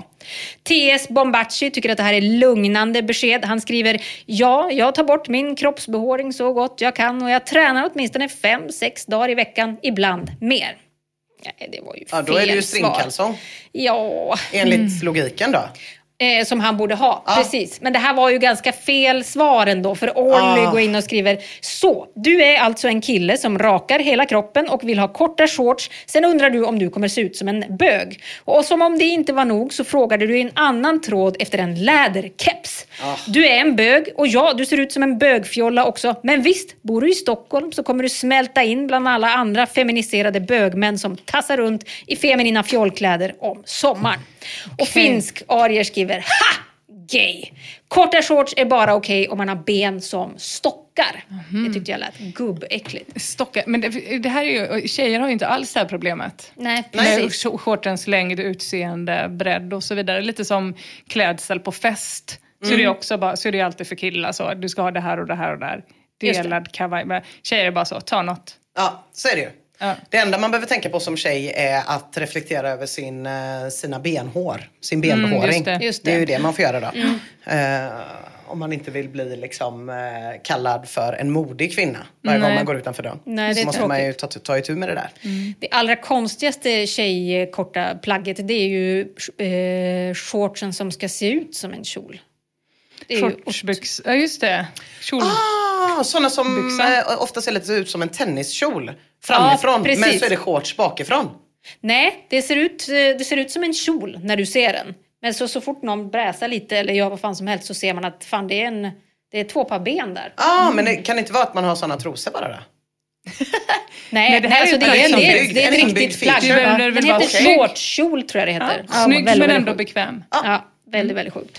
TS Bombaci tycker att det här är lugnande besked. Han skriver: ja, jag tar bort min kroppsbehåring så gott jag kan och jag tränar åtminstone 5-6 dagar i veckan, ibland mer. Nej, det var ju fel då är det ju stringkalsong. Ja. Enligt logiken då. Som han borde ha, precis. Men det här var ju ganska fel svar ändå. För Olly går in och skriver: så, du är alltså en kille som rakar hela kroppen och vill ha korta shorts. Sen undrar du om du kommer se ut som en bög. Och som om det inte var nog så frågade du i en annan tråd efter en läderkeps. Du är en bög och ja, du ser ut som en bögfjolla också. Men visst, bor du i Stockholm så kommer du smälta in bland alla andra feminiserade bögmän som tassar runt i feminina fjollkläder om sommaren. Och finsk Arier skriver: ha! Gay. Korta shorts är bara okej om man har ben som stockar. Det tyckte jag lät gubbäckligt. Stockar, men det här är ju, tjejer har ju inte alls det här problemet. Nej, precis. Med shortens längd, utseende, bredd och så vidare. Lite som klädsel på fest. Så är det också bara, så är det alltid för killar så. Du ska ha det här och det här och där. Delad kavaj. Men tjejer är bara så, ta något. Ja, så är det ju. Ja. Det enda man behöver tänka på som tjej är att reflektera över sina benhår. Sin benbehåring. Just det. Det är ju det man får göra då. Om man inte vill bli liksom kallad för en modig kvinna varje gång man går utanför dörren. Nej, så måste man ju ta itu med det där. Det allra konstigaste tjejkorta plagget, det är ju shortsen som ska se ut som en kjol. Shortsbyx. Ja, just det. Kjol. Sådana som ofta ser lite ut som en tenniskjol framifrån, men så är det shorts bakifrån. Nej, det ser ut som en kjol när du ser den. Men så fort någon bräsar lite eller gör vad fan som helst så ser man att fan det är 2 par ben där. Men det kan inte vara att man har sådana trosor bara då? Nej, det är ett riktigt plagg. Den heter shortkjol tror jag det heter. Snygg men ändå bekväm. Ja, väldigt, väldigt sjukt.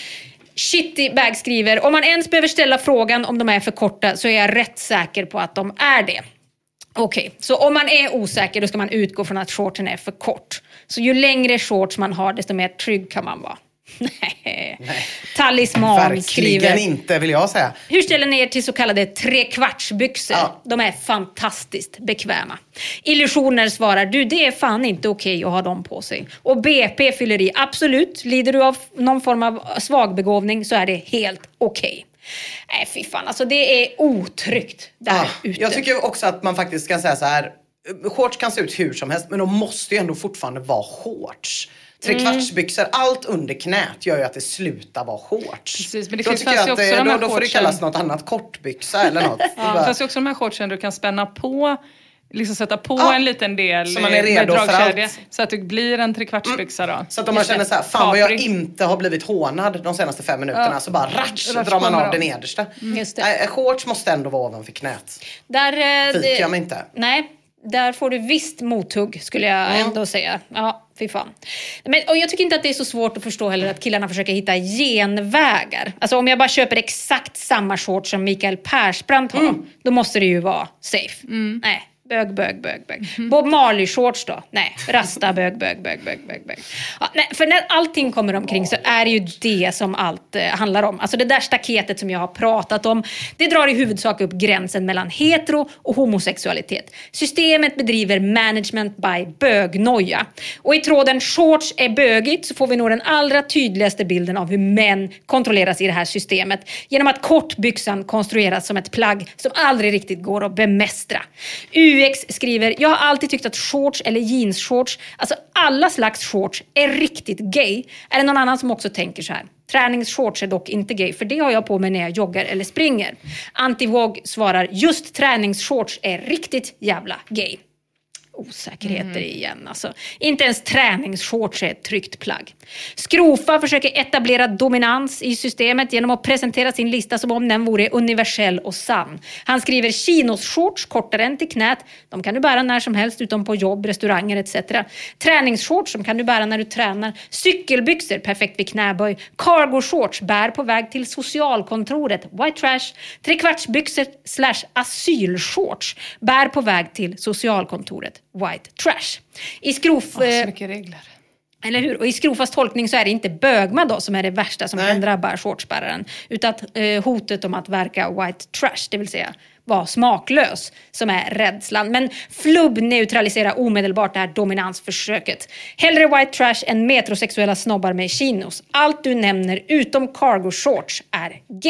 Shitty Bag skriver: om man ens behöver ställa frågan om de är för korta så är jag rätt säker på att de är det. Okej, så om man är osäker då ska man utgå från att shortsen är för kort. Så ju längre shorts man har desto mer trygg kan man vara. Nej. Talisman skriver: verkligen inte, vill jag säga. Hur ställer ni er till så kallade 3/4-byxor? De är fantastiskt bekväma. Illusioner svarar: du, det är fan inte okej att ha dem på sig. Och BP fyller i: absolut, lider du av någon form av svagbegåvning så är det helt okej. Nej, fy fan, alltså det är otryggt där ute. Jag tycker också att man faktiskt kan säga så här: shorts kan se ut hur som helst, men de måste ju ändå fortfarande vara shorts. 3/4-byxor, allt under knät gör ju att det slutar vara shorts. Precis, men det finns också de här shortsen. Då får det kallas något annat, kortbyxa eller något. Det finns också de här shortsen du kan spänna på, liksom sätta på en liten del så man är redo för allt. Så att det blir en 3/4-byxa då. Så att om man känner så här: fan vad jag inte har blivit hånad de senaste 5 minuterna, så bara drar man av den nedersta. Just det. Shorts måste ändå vara ovanför knät. Fick jag mig inte. Nej, där får du visst mothugg skulle jag ändå säga. Ja, fy fan. Och jag tycker inte att det är så svårt att förstå heller att killarna försöker hitta genvägar. Alltså om jag bara köper exakt samma shorts som Mikael Persbrandt har, då måste det ju vara safe. Nej. Bög. Bob Marley shorts då? Nej. Rasta bög. Ja, nej, för när allting kommer omkring så är det ju det som allt handlar om. Alltså det där staketet som jag har pratat om, det drar i huvudsak upp gränsen mellan hetero och homosexualitet. Systemet bedriver management by bögnoja. Och i tråden shorts är bögigt så får vi nog den allra tydligaste bilden av hur män kontrolleras i det här systemet genom att kortbyxan konstrueras som ett plagg som aldrig riktigt går att bemästra. UX skriver: jag har alltid tyckt att shorts eller jeansshorts, alltså alla slags shorts, är riktigt gay. Är det någon annan som också tänker så här? Träningsshorts är dock inte gay, för det har jag på mig när jag joggar eller springer. Antivåg svarar: just träningsshorts är riktigt jävla gay. Osäkerheter igen alltså. Inte ens träningsshorts är ett tryggt plagg. Skrofa försöker etablera dominans i systemet genom att presentera sin lista som om den vore universell och sann. Han skriver: chinosshorts kortare än till knät. De kan du bära när som helst utom på jobb, restauranger etc. Träningsshorts som kan du bära när du tränar. Cykelbyxor perfekt vid knäböj. Cargo shorts bär på väg till socialkontoret. White trash. 3/4-byxor / asylshorts bär på väg till socialkontoret. White trash. I så mycket regler. Eller hur? Och i Skrofas tolkning så är det inte bögma då som är det värsta som kan drabba shortsbäraren. Utan hotet om att verka white trash, det vill säga vara smaklös, som är rädslan. Men Flubb neutraliserar omedelbart det här dominansförsöket. Hellre white trash än metrosexuella snobbar med chinos. Allt du nämner utom cargo shorts är gay.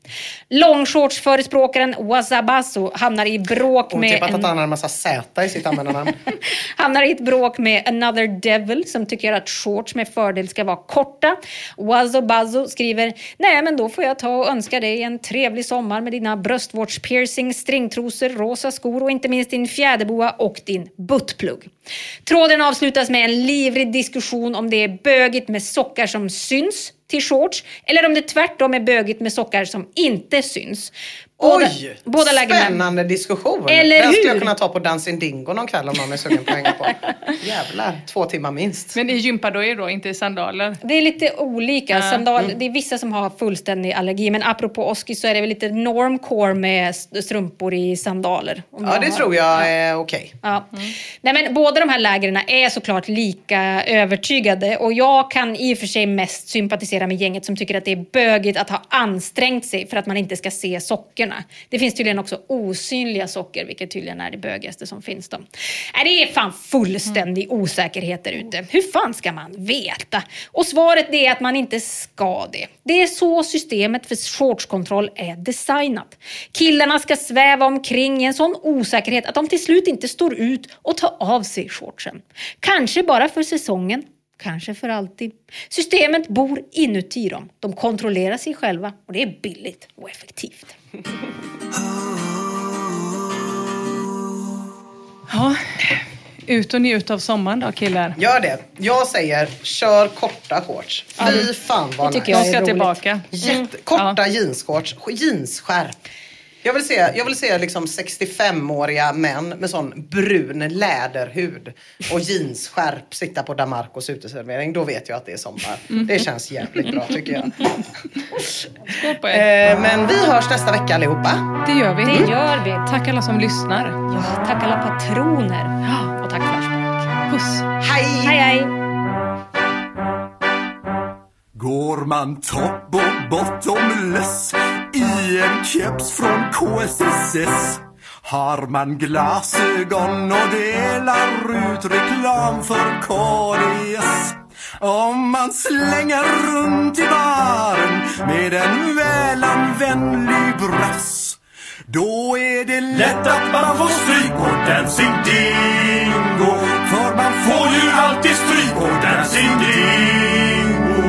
Långshortsförespråkaren Wasabasso hamnar i bråk med... Otippat att han har en massa Z i sitt användarnamn. Hamnar i ett bråk med Another Devil som tycker att shorts med fördel ska vara korta. Wasabasso skriver: nej, men då får jag ta och önska dig en trevlig sommar med dina bröstvårdspiercing, stringtrosor, rosa skor och inte minst din fjäderboa och din buttplugg. Tråden avslutas med en livlig diskussion om det är bögigt med sockar som syns till shorts eller om det tvärtom är bögigt med sockar som inte syns. Båda spännande diskussion. Eller den skulle hur? jag kunna ta på Dancing Dingo någon kväll om någon är sugen på att hänga på. Jävlar, 2 timmar minst. Men i gympadojor då, inte i sandaler? Det är lite olika. Det är vissa som har fullständig allergi. Men apropå Oski så är det väl lite normcore med strumpor i sandaler. Ja, det tror jag är okej. Ja. Nej, men båda de här lägren är såklart lika övertygade. Och jag kan i och för sig mest sympatisera med gänget som tycker att det är bögigt att ha ansträngt sig för att man inte ska se sockerna. Det finns tydligen också osynliga socker, vilket tydligen är det bögigaste som finns då. Det är fan fullständig osäkerhet där ute. Hur fan ska man veta? Och svaret är att man inte ska det. Det är så systemet för shortskontroll är designat. Killarna ska sväva omkring i en sån osäkerhet att de till slut inte står ut och tar av sig shortsen. Kanske bara för säsongen. Kanske för alltid. Systemet bor inuti dem. De kontrollerar sig själva och det är billigt och effektivt. Ja, ut och njut av sommaren då, killar. Gör det. Jag säger, kör korta shorts. Fy fan vad nice. Jag ska tillbaka. Korta jeansshorts. Jeansskärp. Jag vill se liksom 65-åriga män med sån brun läderhud och jeansskärp sitta på Damarcos uteservering. Då vet jag att det är sommar. Det känns jävligt bra tycker jag. Skål på er. Men vi hörs nästa vecka allihopa. Det gör vi. Det gör vi. Tack alla som lyssnar. Ja, tack alla patroner. Och tack Flashback. Puss. Hej! Hej, hej. Går man topp och bottomless i en keps från KSSS? Har man glasögon och delar ut reklam för KDS? Om man slänger runt i baren med en välanvänlig brass, då är det lätt att man får stryk på Dancing Dingo. För man får ju alltid stryk på Dancing Dingo.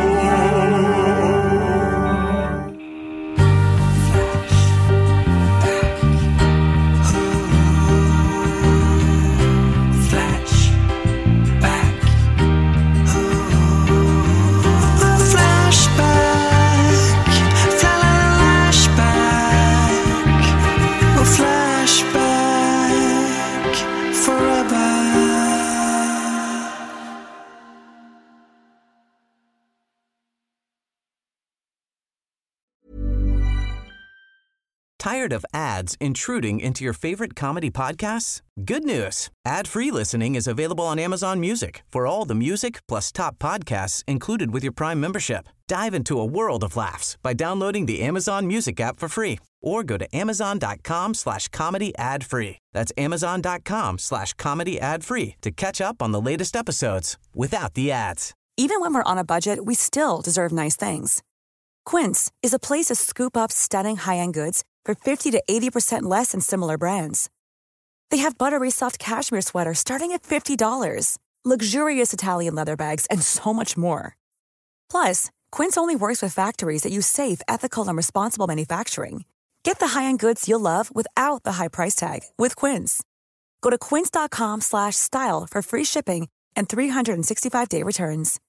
Tired of ads intruding into your favorite comedy podcasts? Good news. Ad-free listening is available on Amazon Music for all the music plus top podcasts included with your Prime membership. Dive into a world of laughs by downloading the Amazon Music app for free or go to amazon.com/comedy ad-free. That's amazon.com/comedy ad-free to catch up on the latest episodes without the ads. Even when we're on a budget, we still deserve nice things. Quince is a place to scoop up stunning high-end goods for 50 to 80% less than similar brands. They have buttery soft cashmere sweaters starting at $50, luxurious Italian leather bags, and so much more. Plus, Quince only works with factories that use safe, ethical, and responsible manufacturing. Get the high-end goods you'll love without the high price tag with Quince. Go to quince.com/style for free shipping and 365-day returns.